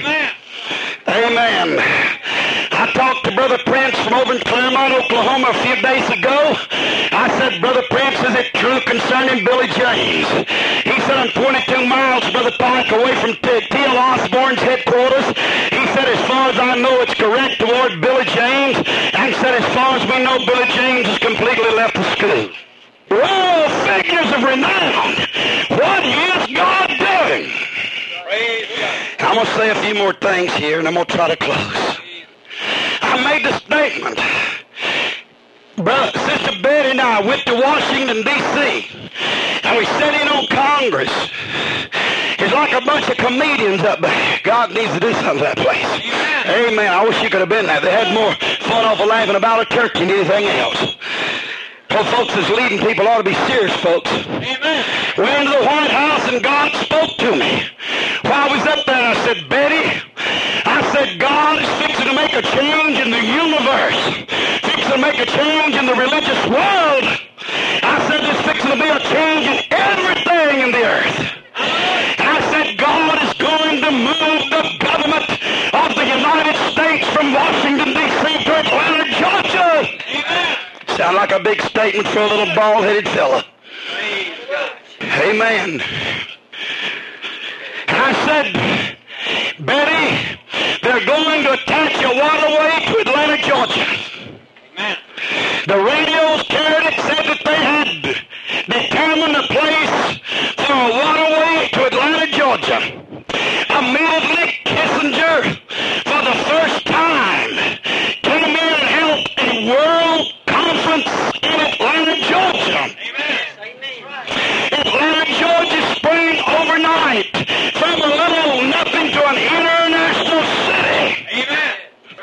Amen. I talked to Brother Prince from over in Claremont, Oklahoma a few days ago. I said, Brother Prince, is it true concerning Billy James? He said, I'm 22 miles, Brother Pike, away from T.L. Osborne's headquarters. He said, as far as I know, it's correct toward Billy James. And said, as far as we know, Billy James has completely left the school. Well, figures of renown. What is God doing? I'm going to say a few more things here, and I'm going to try to close. I made the statement. Sister Betty and I went to Washington, D.C., and we sat in on Congress. It's like a bunch of comedians up there. God needs to do something to that place. Amen. I wish you could have been there. They had more fun off of laughing about a church than anything else. Well, folks, as leading people ought to be serious, folks. Amen. Went into the White House and God spoke to me. While I was up there, I said, Betty, I said, God is fixing to make a change in the universe. Fixing to make a change in the religious world. I said, there's fixing to be a change in everything in the earth. I said, God is going to move the government of the United States from Washington, D.C. to Atlanta, Georgia. Amen. Sound like a big statement for a little bald-headed fella. Amen. And I said, Betty, they're going to attach a waterway to Atlanta, Georgia. Amen. The radios carried it, said that they had determined a place for a waterway to Atlanta, Georgia. Immediately, Kissinger, for the first time, came in and held a world conference in Atlanta, Georgia. Atlanta, Georgia sprang overnight from a little nothing to an international city. Amen.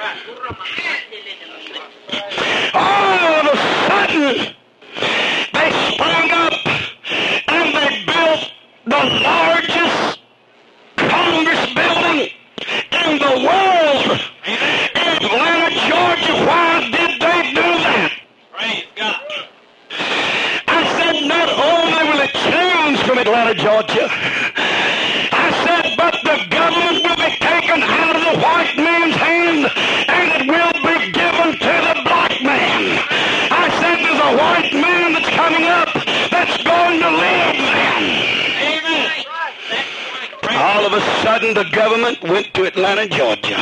All of a sudden, they sprang up and they built the largest Congress building in the world. In Atlanta, Georgia. Why did they do that? Praise God. I said, not only will it change from Atlanta, Georgia, I said, but the government will be taken out of the white man's hand and it will be given to the black man. I said, there's a white man that's coming up that's going to live then. Amen. All of a sudden, the government went to Atlanta, Georgia.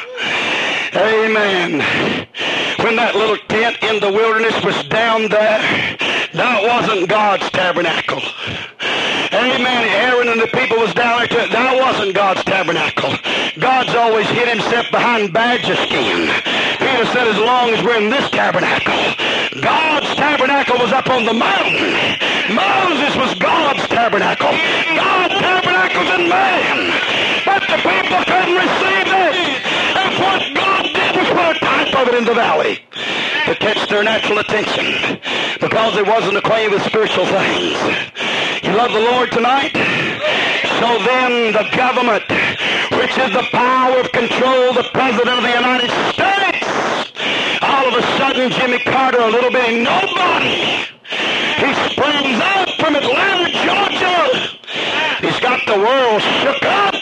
Amen. When that little tent in the wilderness was down there, that wasn't God's tabernacle. Amen. Aaron and the people was down there too. That wasn't God's tabernacle. God's always hid himself behind badger skin. Peter said, as long as we're in this tabernacle, God's tabernacle was up on the mountain. Moses was God's tabernacle. God's tabernacle's in man. But the people couldn't receive it. And what God did was put a type of it in the valley to catch their natural attention because they wasn't acquainted with spiritual things. You love the Lord tonight? So then the government, which is the power of control, the President of the United States, all of a sudden Jimmy Carter, a little bitty nobody, he springs up from Atlanta, Georgia. He's got the world shook up.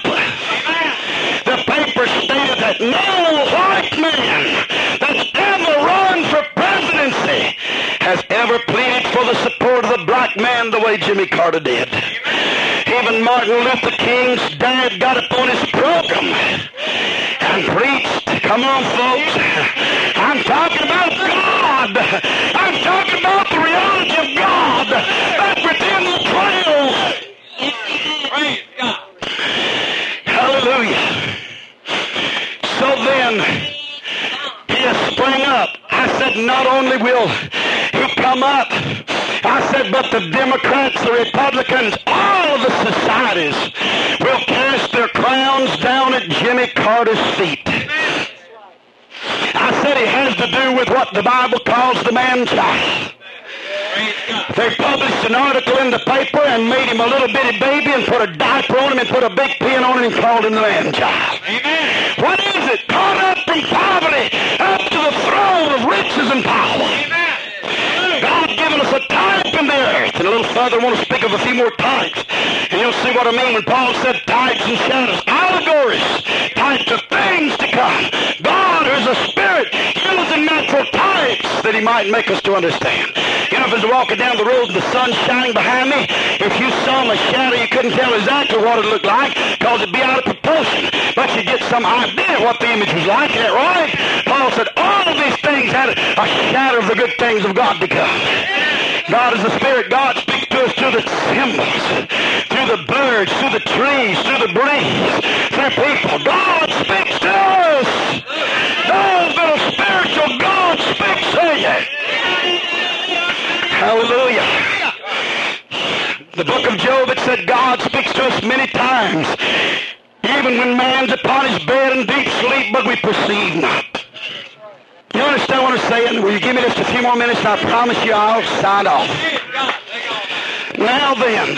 The paper stated that no white man that's ever run for presidency has ever pleaded for the support of the black man the way Jimmy Carter did. Even Martin Luther King's dad got up on his program and preached. Come on, folks. I'm talking about God. I'm talking about the reality of God that's within the trails. Praise God. Hallelujah. So then, he has sprung up. I said, not only will he come up, I said, but the Democrats, the Republicans, all of the societies will cast their crowns down at Jimmy Carter's feet. I said it has to do with what the Bible calls the man-child. They published an article in the paper and made him a little bitty baby and put a diaper on him and put a big pin on him and called him the man-child. Amen. What is it? Caught up from poverty up to the throne of riches and power. Amen. God given us a type in the earth. And a little further, I want to speak of a few more types. And you'll see what I mean when Paul said types and shadows. Allegories, types of things to come. God, who is a spirit, using natural types that he might make us to understand. You know, if I was walking down the road and the sun's shining behind me, if you saw my shadow, you couldn't tell exactly what it looked like because it'd be out of proportion. But you get some idea what the image was like. Isn't that right? Paul said all of these things had a shadow of the good things of God to come. God is the Spirit. God speaks to us through the symbols, through the birds, through the trees, through the breeze, through people. God speaks to us. Those that are spiritual, God speaks to you. Hallelujah. The book of Job, it said God speaks to us many times, even when man's upon his bed in deep sleep, but we perceive not. You understand what I'm saying? Will you give me just a few more minutes and I promise you I'll sign off. Now then,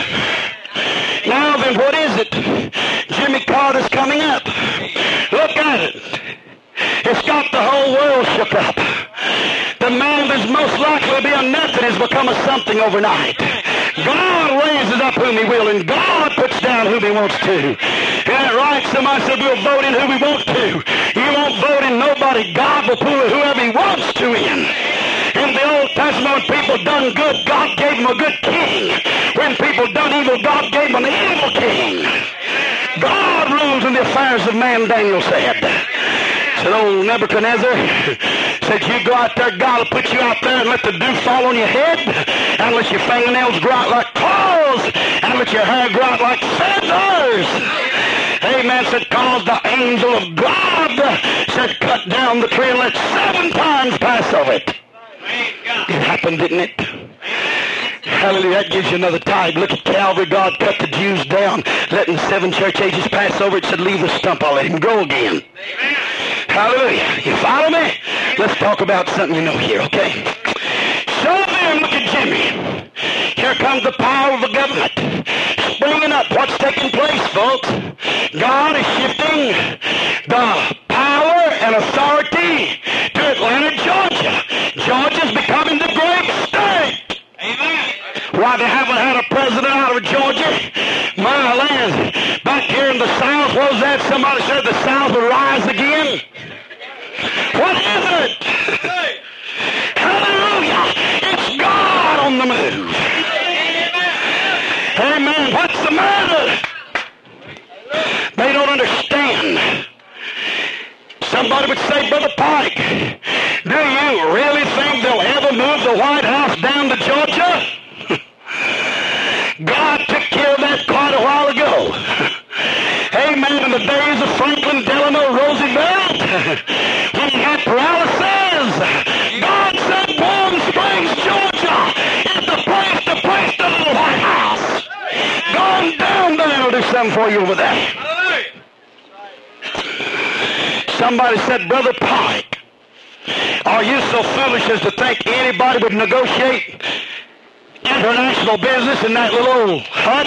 what is it? Jimmy Carter's coming up. Look at it. It's got the whole world shook up. The man that's most likely to be a nothing has become a something overnight. God raises up whom he will, and God puts down whom he wants to. Isn't that right? Somebody said we'll vote in who we want to. You won't vote in nobody. God will pull whoever he wants to in. In the Old Testament, when people done good, God gave them a good king. When people done evil, God gave them an evil king. God rules in the affairs of man, Daniel said. Said old Nebuchadnezzar, said you go out there, God will put you out there and let the dew fall on your head, and let your fingernails grow out like claws, and let your hair grow out like feathers. Amen. Said cause the angel of God said cut down the tree and let 7 times pass over it. It happened, didn't it? Hallelujah. That gives you another type. Look at Calvary. God cut the Jews down, letting 7 church ages pass over it. Said leave the stump. I'll let him grow again. Amen. Hallelujah. You follow me? Let's talk about something you know here, okay? So then, look at Jimmy. Here comes the power of the government springing up. What's taking place, folks? God is shifting the power and authority to Atlanta, Georgia. Georgia's becoming the great state. Amen. Why, they haven't had a president out of Georgia? My land. Back here in the South, what was that? Somebody said the South would rise again. What is it? Hallelujah. It's God on the move. Amen. What's the matter? They don't understand. Somebody would say, Brother Pike, do you really think they'll ever move the White House down to Georgia? God took care of that quite a while ago. Amen. In the days of Franklin Delano Roosevelt, when he had paralysis, God said, Warm Springs, Georgia is the place to place the little White House. Go on down there, I'll do something for you over there. Somebody said, Brother Pike, are you so foolish as to think anybody would negotiate international business in that little old hut?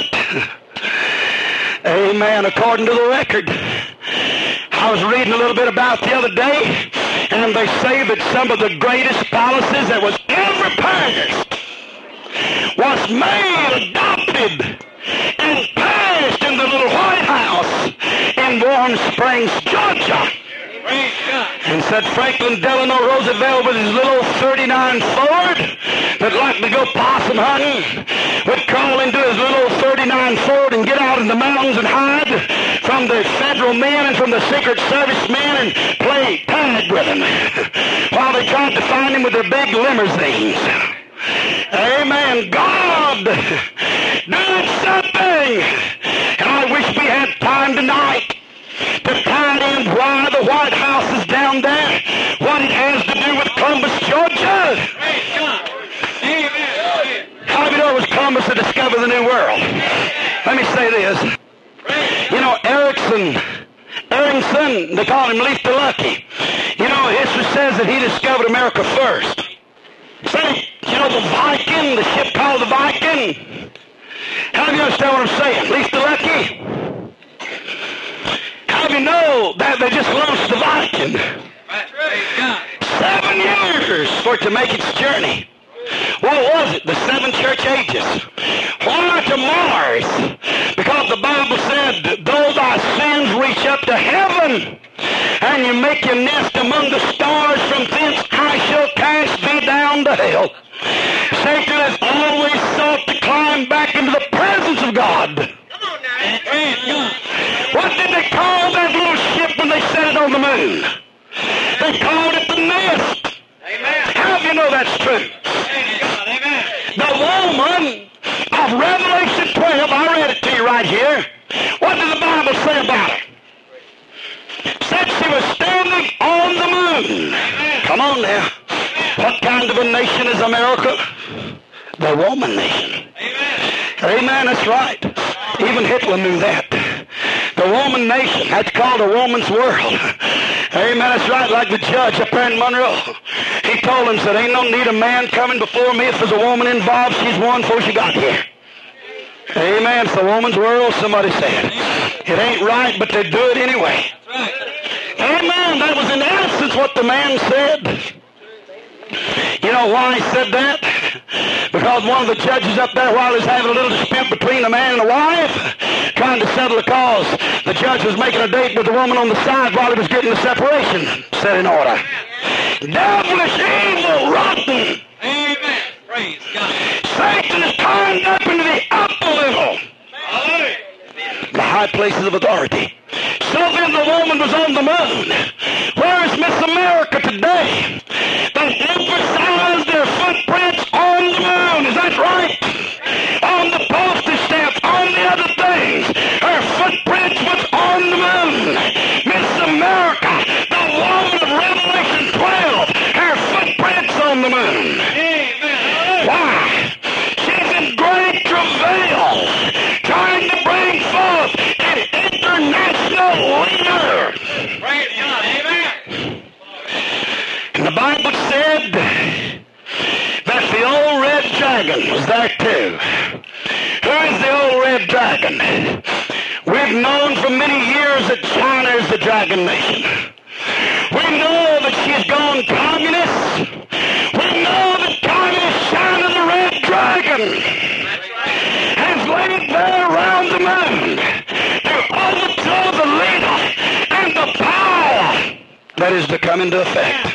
Amen. According to the record, I was reading a little bit about the other day, and they say that some of the greatest policies that was ever passed was made, adopted, and passed in the little White House in Warm Springs, Georgia. And said Franklin Delano Roosevelt with his little 39 Ford that liked to go possum hunting would crawl into his little 39 Ford and get out in the mountains and hide from the federal men and from the Secret Service men and play tag with them while they tried to find him with their big limousines. Amen. God did something. And I wish we had time tonight to tie in why the White House is down there, what it has to do with Columbus, Georgia. How do you know it was Columbus had discovered the New World. Let me say this. You know, Erickson, they call him Leif the Lucky. You know, history says that he discovered America first. See, you know the Viking, the ship called the Viking? How do you understand what I'm saying? Leif the Lucky? How do you know that they just launched the Viking? 7 years for it to make its journey. What was it? The 7 church ages. Why not to Mars? Because the Bible said, though thy sins reach up to heaven, and you make your nest among the stars, from thence I shall cast thee down to hell. Satan has always sought to climb back into the presence of God. Come on now. What did they call that little ship when they set it on the moon? They called it the nest. Amen. How do you know that's true? Amen. The woman of Revelation 12, I read it to you right here. What did the Bible say about her? Said she was standing on the moon. Come on now. What kind of a nation is America? The Roman nation. Amen, that's right. Even Hitler knew that. The Roman nation, that's called a woman's world. Amen, that's right, like the judge up there in Monroe. He told him, said, ain't no need of man coming before me. If there's a woman involved, she's won before she got here. Amen, it's the woman's world, somebody said. It ain't right, but they do it anyway. Amen, that was in essence what the man said. You know why he said that? Because one of the judges up there, while he was having a little dispute between the man and the wife, trying to settle the cause, the judge was making a date with the woman on the side while he was getting the separation set in order. Devilish, evil, rotten. Amen. Praise God. Satan is turned up into the upper level, the high places of authority. So then the woman was on the moon. Where is Miss America today? They emphasize their footprints on the moon. Is that right? On the postage stamps, on the other things. Her footprints was on the moon. Miss America, the woman of Revelation 12, her footprints on the moon. Why? She's in great travail, trying to bring forth an international leader. Praise God. Amen. And the Bible said that the old red dragon was there too. Who is the old red dragon? We've known for many years that China is the dragon nation. We know that she's gone communist. We know that communist China, the red dragon, has laid there around the moon to overthrow the leader and the power that is to come into effect.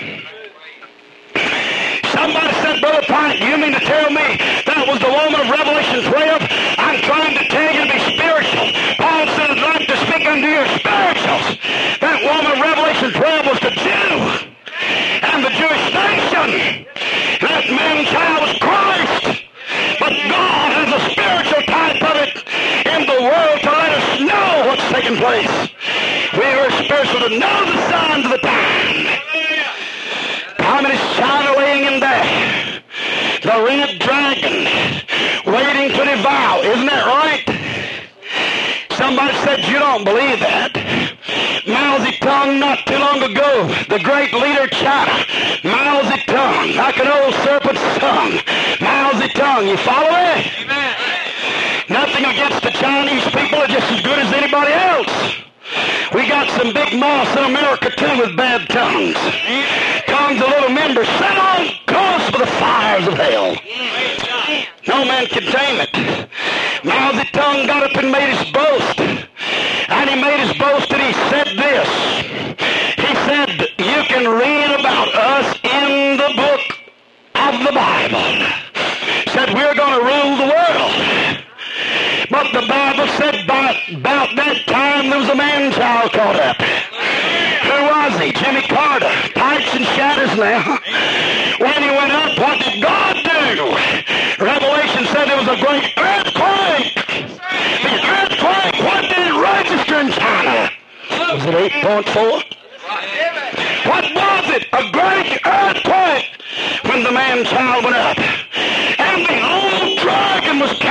Somebody said, Brother Pike, you mean to tell me that was the woman of Revelation 12? I'm trying to tell you to be spiritual. Paul said, I'd like to speak unto your spirituals. That woman of Revelation 12 was the Jew and the Jewish nation. That man-child was Christ. But God has a spiritual type of it in the world to let us know what's taking place. We are spiritual to know the signs of the time. Communist China laying in there. The red dragon waiting to devour. Isn't that right? Somebody said you don't believe that. Mao Zedong not too long ago, the great leader of China, Mao Zedong, like an old serpent's tongue. Mao Zedong, you follow me? Amen. Nothing against the Chinese people, are just as good as anybody else. We got some big moths in America too with bad tongues. Tongues of little members set on course for the fires of hell. No man can tame it. Mao Zedong got up and made his boast. And he made his boast and he said this. He said, you can read about us in the book of the Bible. Said we're going to rule the world. But the Bible said about that time there was a man-child caught up. Who was he? Jimmy Carter. Pipes and shatters now. When he went up, what did God do? Revelation said there was a great earthquake. The earthquake, what did it register in China? Was it 8.4? What was it? A great earthquake when the man-child went up. And the old dragon was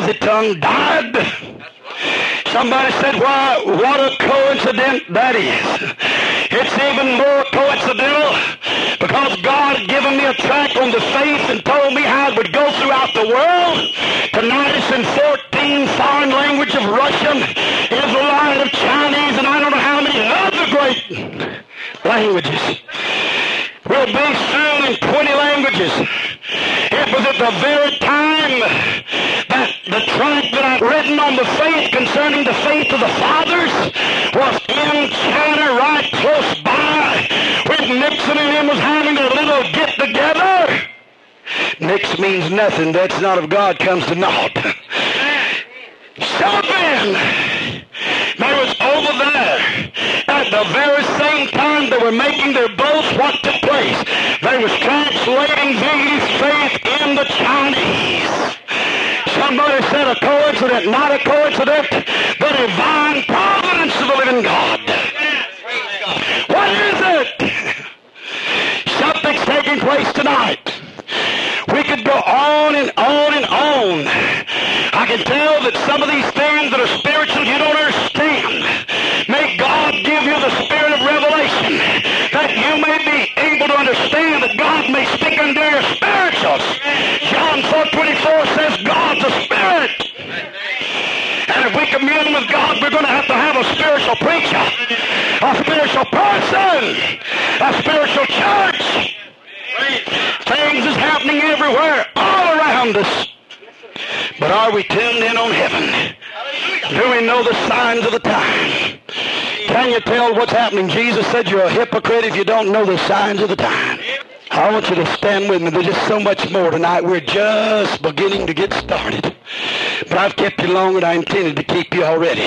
lousy tongue died. Somebody said, why, what a coincidence that is. It's even more coincidental because God had given me a tract on the faith and told me how it would go throughout the world. Tonight it's in 14 foreign language of Russian, Israelite, of Chinese, and I don't know how many other great languages. We'll be soon in 20 languages. It was at the very time that the tract that I've written on the faith concerning the faith of the fathers was in China right close by when Nixon and him was having a little get-together. Nix means nothing. That's not of God comes to naught. So then, there was over there, at the very same time they were making their boast, what took place? They was translating these faith in the Chinese. Somebody said a coincidence, not a coincidence, the divine providence of the living God. What is it? Something's taking place tonight. We could go on and on and on. I can tell that some of these things that are spiritual you don't understand. May God give you the spirit of revelation that you may be able to understand that God may speak unto your spirituals. John 4:24 says God's a spirit. And if we commune with God, we're going to have a spiritual preacher, a spiritual person, a spiritual church. Things is happening everywhere, all around us. But are we tuned in on heaven? Do we know the signs of the time? Can you tell what's happening? Jesus said you're a hypocrite if you don't know the signs of the time. I want you to stand with me. There's just so much more tonight. We're just beginning to get started. But I've kept you longer than I intended to keep you already.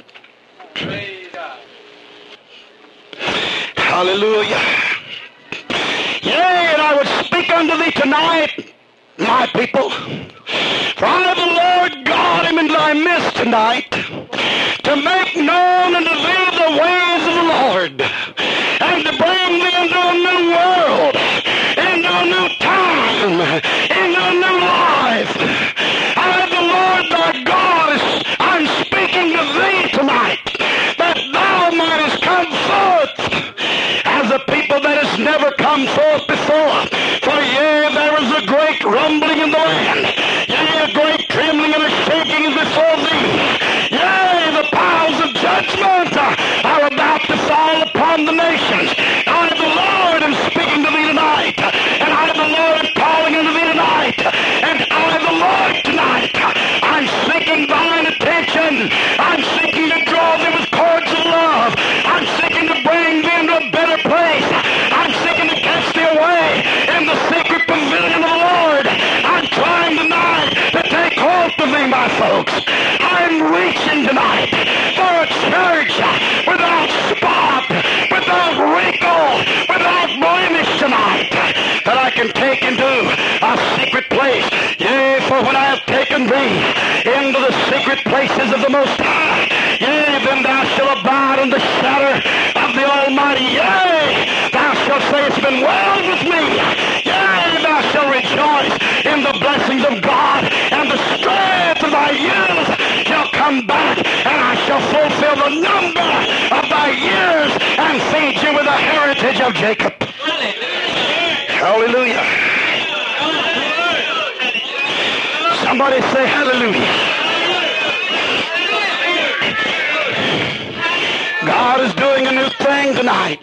Hallelujah. Yea, and I would speak unto thee tonight, my people. For I, the Lord God, am in thy midst tonight, to make known unto thee the ways of the Lord, and to bring thee into a new world, into a new time, into a new life. I, the Lord thy God, I'm speaking to thee tonight, that thou mightest come forth as a people that has never come forth before. For yea, there is a great rumbling in the land. Yea, a great trembling and a shaking is before thee. Yea, the powers of judgment are about to fall upon the nations. I, the Lord, am speaking to thee tonight. And I, the Lord, am calling unto thee tonight. And I, the Lord, tonight, I'm seeking thine attention. I'm seeking to draw thee with cords of love. I'm seeking to bring thee into a better place. I'm seeking to cast thee away in the secret pavilion of the Lord. I'm trying tonight to take hold of thee, my folks. I'm reaching tonight for a church without spot, without wrinkle, without blemish tonight, that I can take into a secret place. Yea, for when I have taken thee into the secret places of the Most High, yea, then thou shalt abide in the shadow of the Almighty. Yea, thou shalt say, it's been well with me. Yea, thou shalt rejoice in the blessings of God, and the strength of thy youth shall come back, and I shall fulfill the number of thy years and feed you with the heritage of Jacob. Hallelujah. Somebody say hallelujah. God is doing a new thing tonight.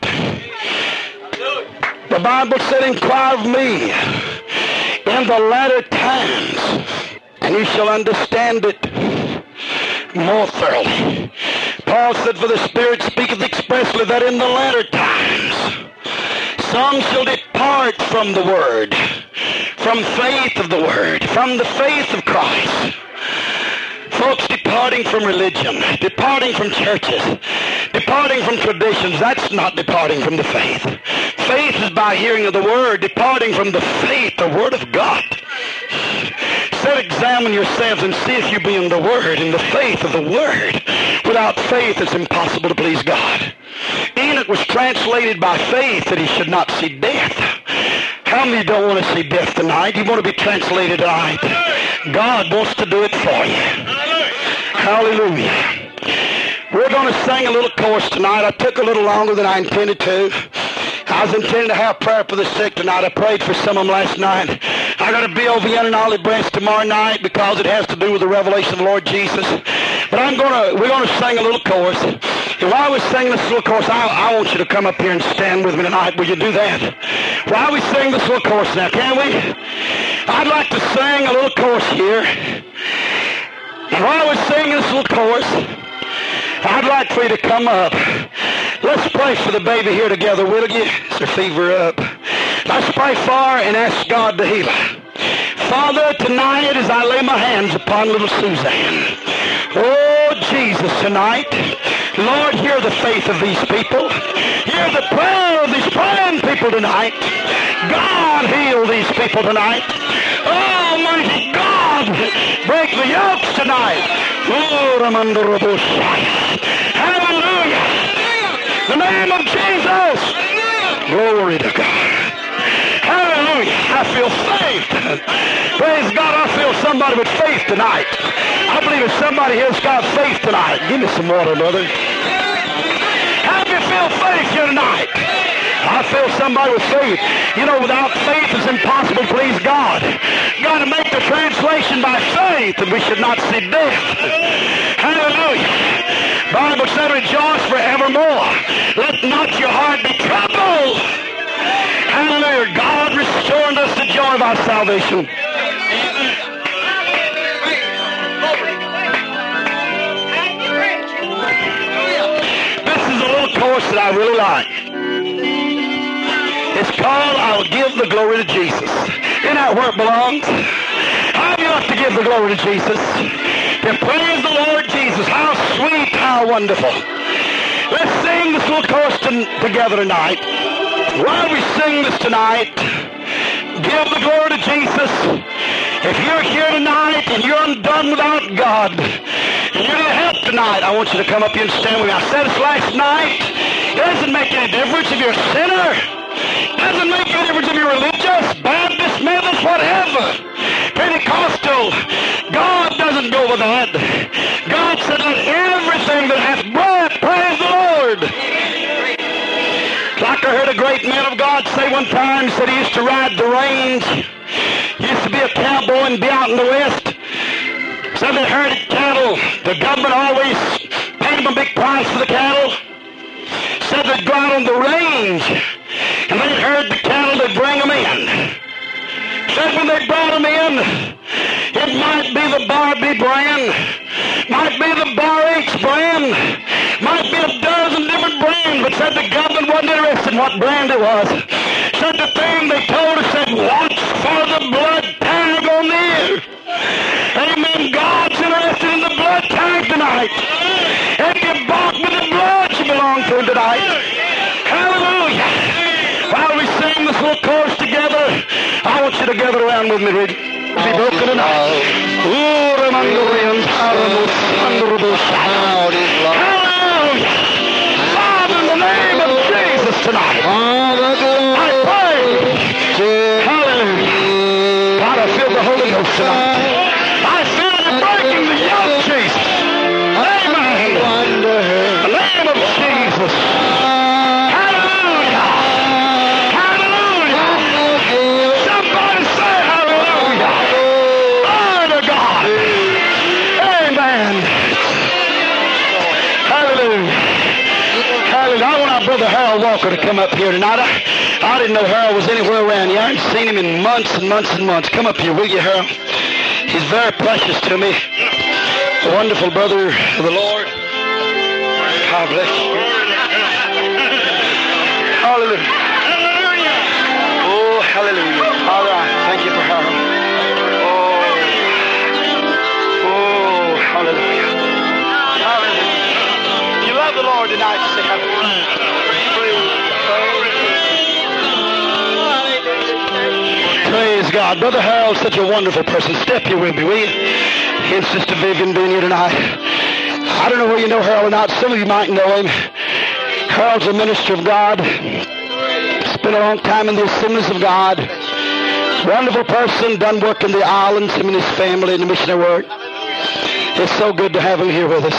The Bible said, inquire of me in the latter times, and you shall understand it more thoroughly. Paul said, for the Spirit speaketh expressly that in the latter times some shall depart from the Word, from faith of the Word, from the faith of Christ. Folks departing from religion, departing from churches, departing from traditions, that's not departing from the faith. Faith is by hearing of the Word, departing from the faith, the Word of God. So examine yourselves and see if you be in the Word, in the faith of the Word. Without faith, it's impossible to please God. Enoch was translated by faith that he should not see death. How many don't want to see death tonight? You want to be translated tonight? God wants to do it for you. Hallelujah. We're going to sing a little chorus tonight. I took a little longer than I intended to. I was intending to have prayer for the sick tonight. I prayed for some of them last night. I got to be over in an olive branch tomorrow night because it has to do with the revelation of the Lord Jesus. But we're going to sing a little chorus. And while we're singing this little chorus, I want you to come up here and stand with me tonight. Will you do that? While we sing this little chorus now, can we? I'd like to sing a little chorus here. And while we're singing this little chorus, I'd like for you to come up. Let's pray for the baby here together, will you? Is her fever up? Let's pray for her and ask God to heal her. Father, tonight as I lay my hands upon little Suzanne, oh, Jesus, tonight, Lord, hear the faith of these people. Hear the prayer of these praying people tonight. God, heal these people tonight. Almighty God, break the yokes tonight. Hallelujah. The name of Jesus. Glory to God. Hallelujah. I feel faith. Praise God, I feel somebody with faith tonight. I believe if somebody here's got faith tonight. Give me some water, brother. How do you feel faith here tonight? I feel somebody with faith. You know, without faith it's impossible to please God. Got to make the translation by faith, and we should not see death. Hallelujah. Bible said, rejoice forevermore. Let not your heart be troubled. Hallelujah. God restored us the joy of our salvation. This is a little chorus that I really like. It's called, I'll give the glory to Jesus. Isn't that where it belongs? How do you like to give the glory to Jesus? To praise the Lord Jesus. How sweet, how wonderful. Let's sing this little chorus together tonight. While we sing this tonight, give the glory to Jesus. If you're here tonight and you're undone without God, and you need help tonight, I want you to come up here and stand with me. I said this last night. It doesn't make any difference if you're a sinner. Doesn't make any difference if you're religious, Baptist, Methodist, whatever. Pentecostal. God doesn't go with that. God said, let everything that hath breath praise the Lord. Like I heard a great man of God say one time, said he used to ride the range. He used to be a cowboy and be out in the West. Said they herded cattle. The government always paid them a big price for the cattle. Said they'd go out on the range and they'd herd the cattle, they'd bring them in. Said when they brought them in, it might be the Barbie brand, might be the Bar H brand, might be a dozen different brands, but said the government wasn't interested in what brand it was. Said the thing they told us, said, watch for the blood tag on the ear. Amen. God's interested in the blood tag tonight. If you bought with the blood, you belong to him tonight. Hallelujah. While we sing this little chorus together, I want you to gather around with me, read. Be broken tonight. Hallelujah. Father, in the name of Jesus tonight, I pray. Hallelujah. God, I feel the Holy Ghost tonight. I feel you breaking the yoke, Jesus. Amen. The name of Jesus. Hallelujah. Hallelujah. Somebody say hallelujah. Glory to God. Amen. Hallelujah. Hallelujah. I want our brother Harold Walker to come up here tonight. I didn't know Harold was anywhere around here. I haven't seen him in months and months and months. Come up here, will you, Harold? He's very precious to me. A wonderful brother of the Lord. God bless you. Hallelujah. Oh, hallelujah. Father, I thank you for Harold. Oh, hallelujah. Hallelujah. You love the Lord tonight. Say hallelujah. Praise God. Brother Harold's such a wonderful person. Step here with me, will you? He and Sister Vivian being here tonight. I don't know whether you know Harold or not. Some of you might know him. Harold's a minister of God. Spent a long time in the Assemblies of God. Wonderful person, done work in the islands, him and his family in the missionary work. It's so good to have him here with us.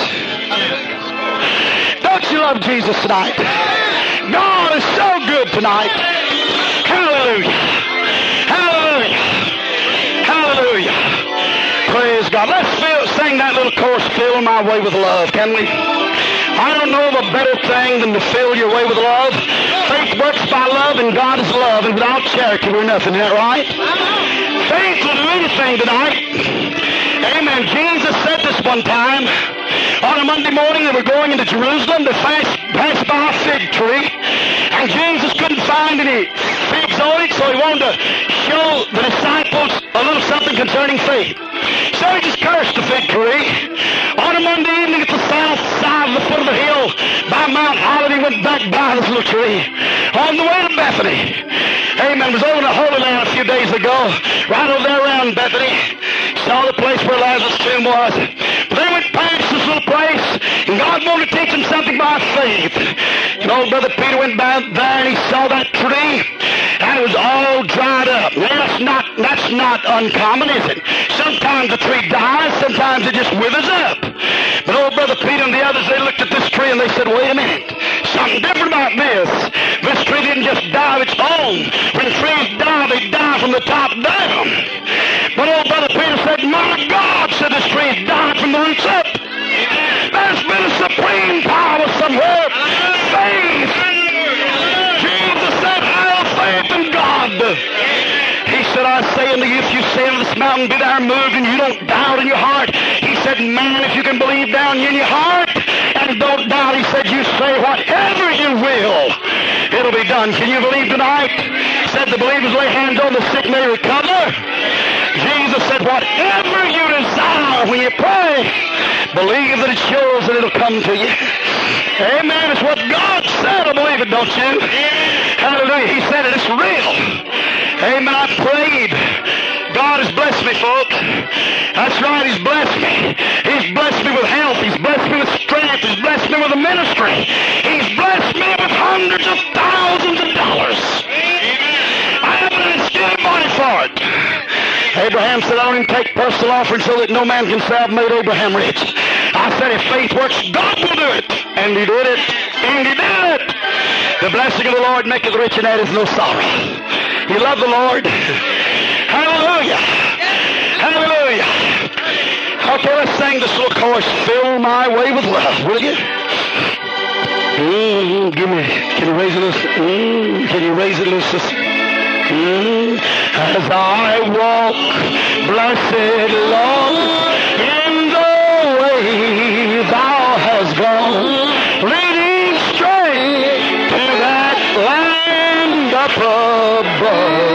Don't you love Jesus tonight? God is so good tonight. Hallelujah. Hallelujah. Hallelujah. Praise God. Let's sing that little chorus, Fill My Way with Love, can we? I don't know of a better thing than to fill your way with love. Faith works by love, and God is love, and without charity we're nothing. Isn't that right? Faith will do anything tonight. Amen. Jesus said this one time. On a Monday morning, they were going into Jerusalem to pass by a fig tree, and Jesus couldn't find any figs on it, so he wanted to show the disciples a little something concerning faith. So he just cursed the fig tree. On a Monday evening at the south side of the foot of the hill by Mount Olive, he went back by this little tree. On the way to Bethany, amen, was over in the Holy Land a few days ago, right over there around Bethany. Saw the place where Lazarus' tomb was. But they went past this little place, and God wanted to teach them something by faith. And old Brother Peter went by there, and he saw that tree, and it was all dried up. Now, that's not uncommon, is it? Sometimes the tree dies, sometimes it just withers up. But old Brother Peter and the others, they looked at this tree, and they said, wait a minute, something different about this. This tree didn't just die of its own. When trees die, they die from the top down. But old Brother Peter said, my God, said this tree died from the roots up. There's been a supreme power somewhere. Faith. Jesus said, have faith in God. He said, I say unto you, if you say unto this mountain, be thou moved, and you don't doubt in your heart. He said, man, if you can believe down in your heart and don't doubt, he said, you say whatever you will, it'll be done. Can you believe tonight? He said, the believers lay hands on the sick, may recover. Jesus said, whatever you desire when you pray, believe that it's yours and it'll come to you. Amen. It's what God said. I believe it, don't you? Hallelujah. He said it. It's real. Amen. I prayed. God has blessed me, folks. That's right. He's blessed me. He's blessed me with health. He's blessed me with strength. He's blessed me with a ministry. He's blessed me with hundreds of thousands of dollars. I haven't instilled money for it. Abraham said, I don't even take personal offering so that no man can say I've made Abraham rich. I said, if faith works, God will do it. And he did it. And he did it. The blessing of the Lord maketh rich, and addeth no sorrow. You love the Lord? Hallelujah. Hallelujah. Okay, let's sing this little chorus, Fill My Way with Love, will you? Can you raise it, Lucy? Can you raise it, Lucy? As I walk, blessed Lord, in the way thou hast gone, leading straight to that land up above.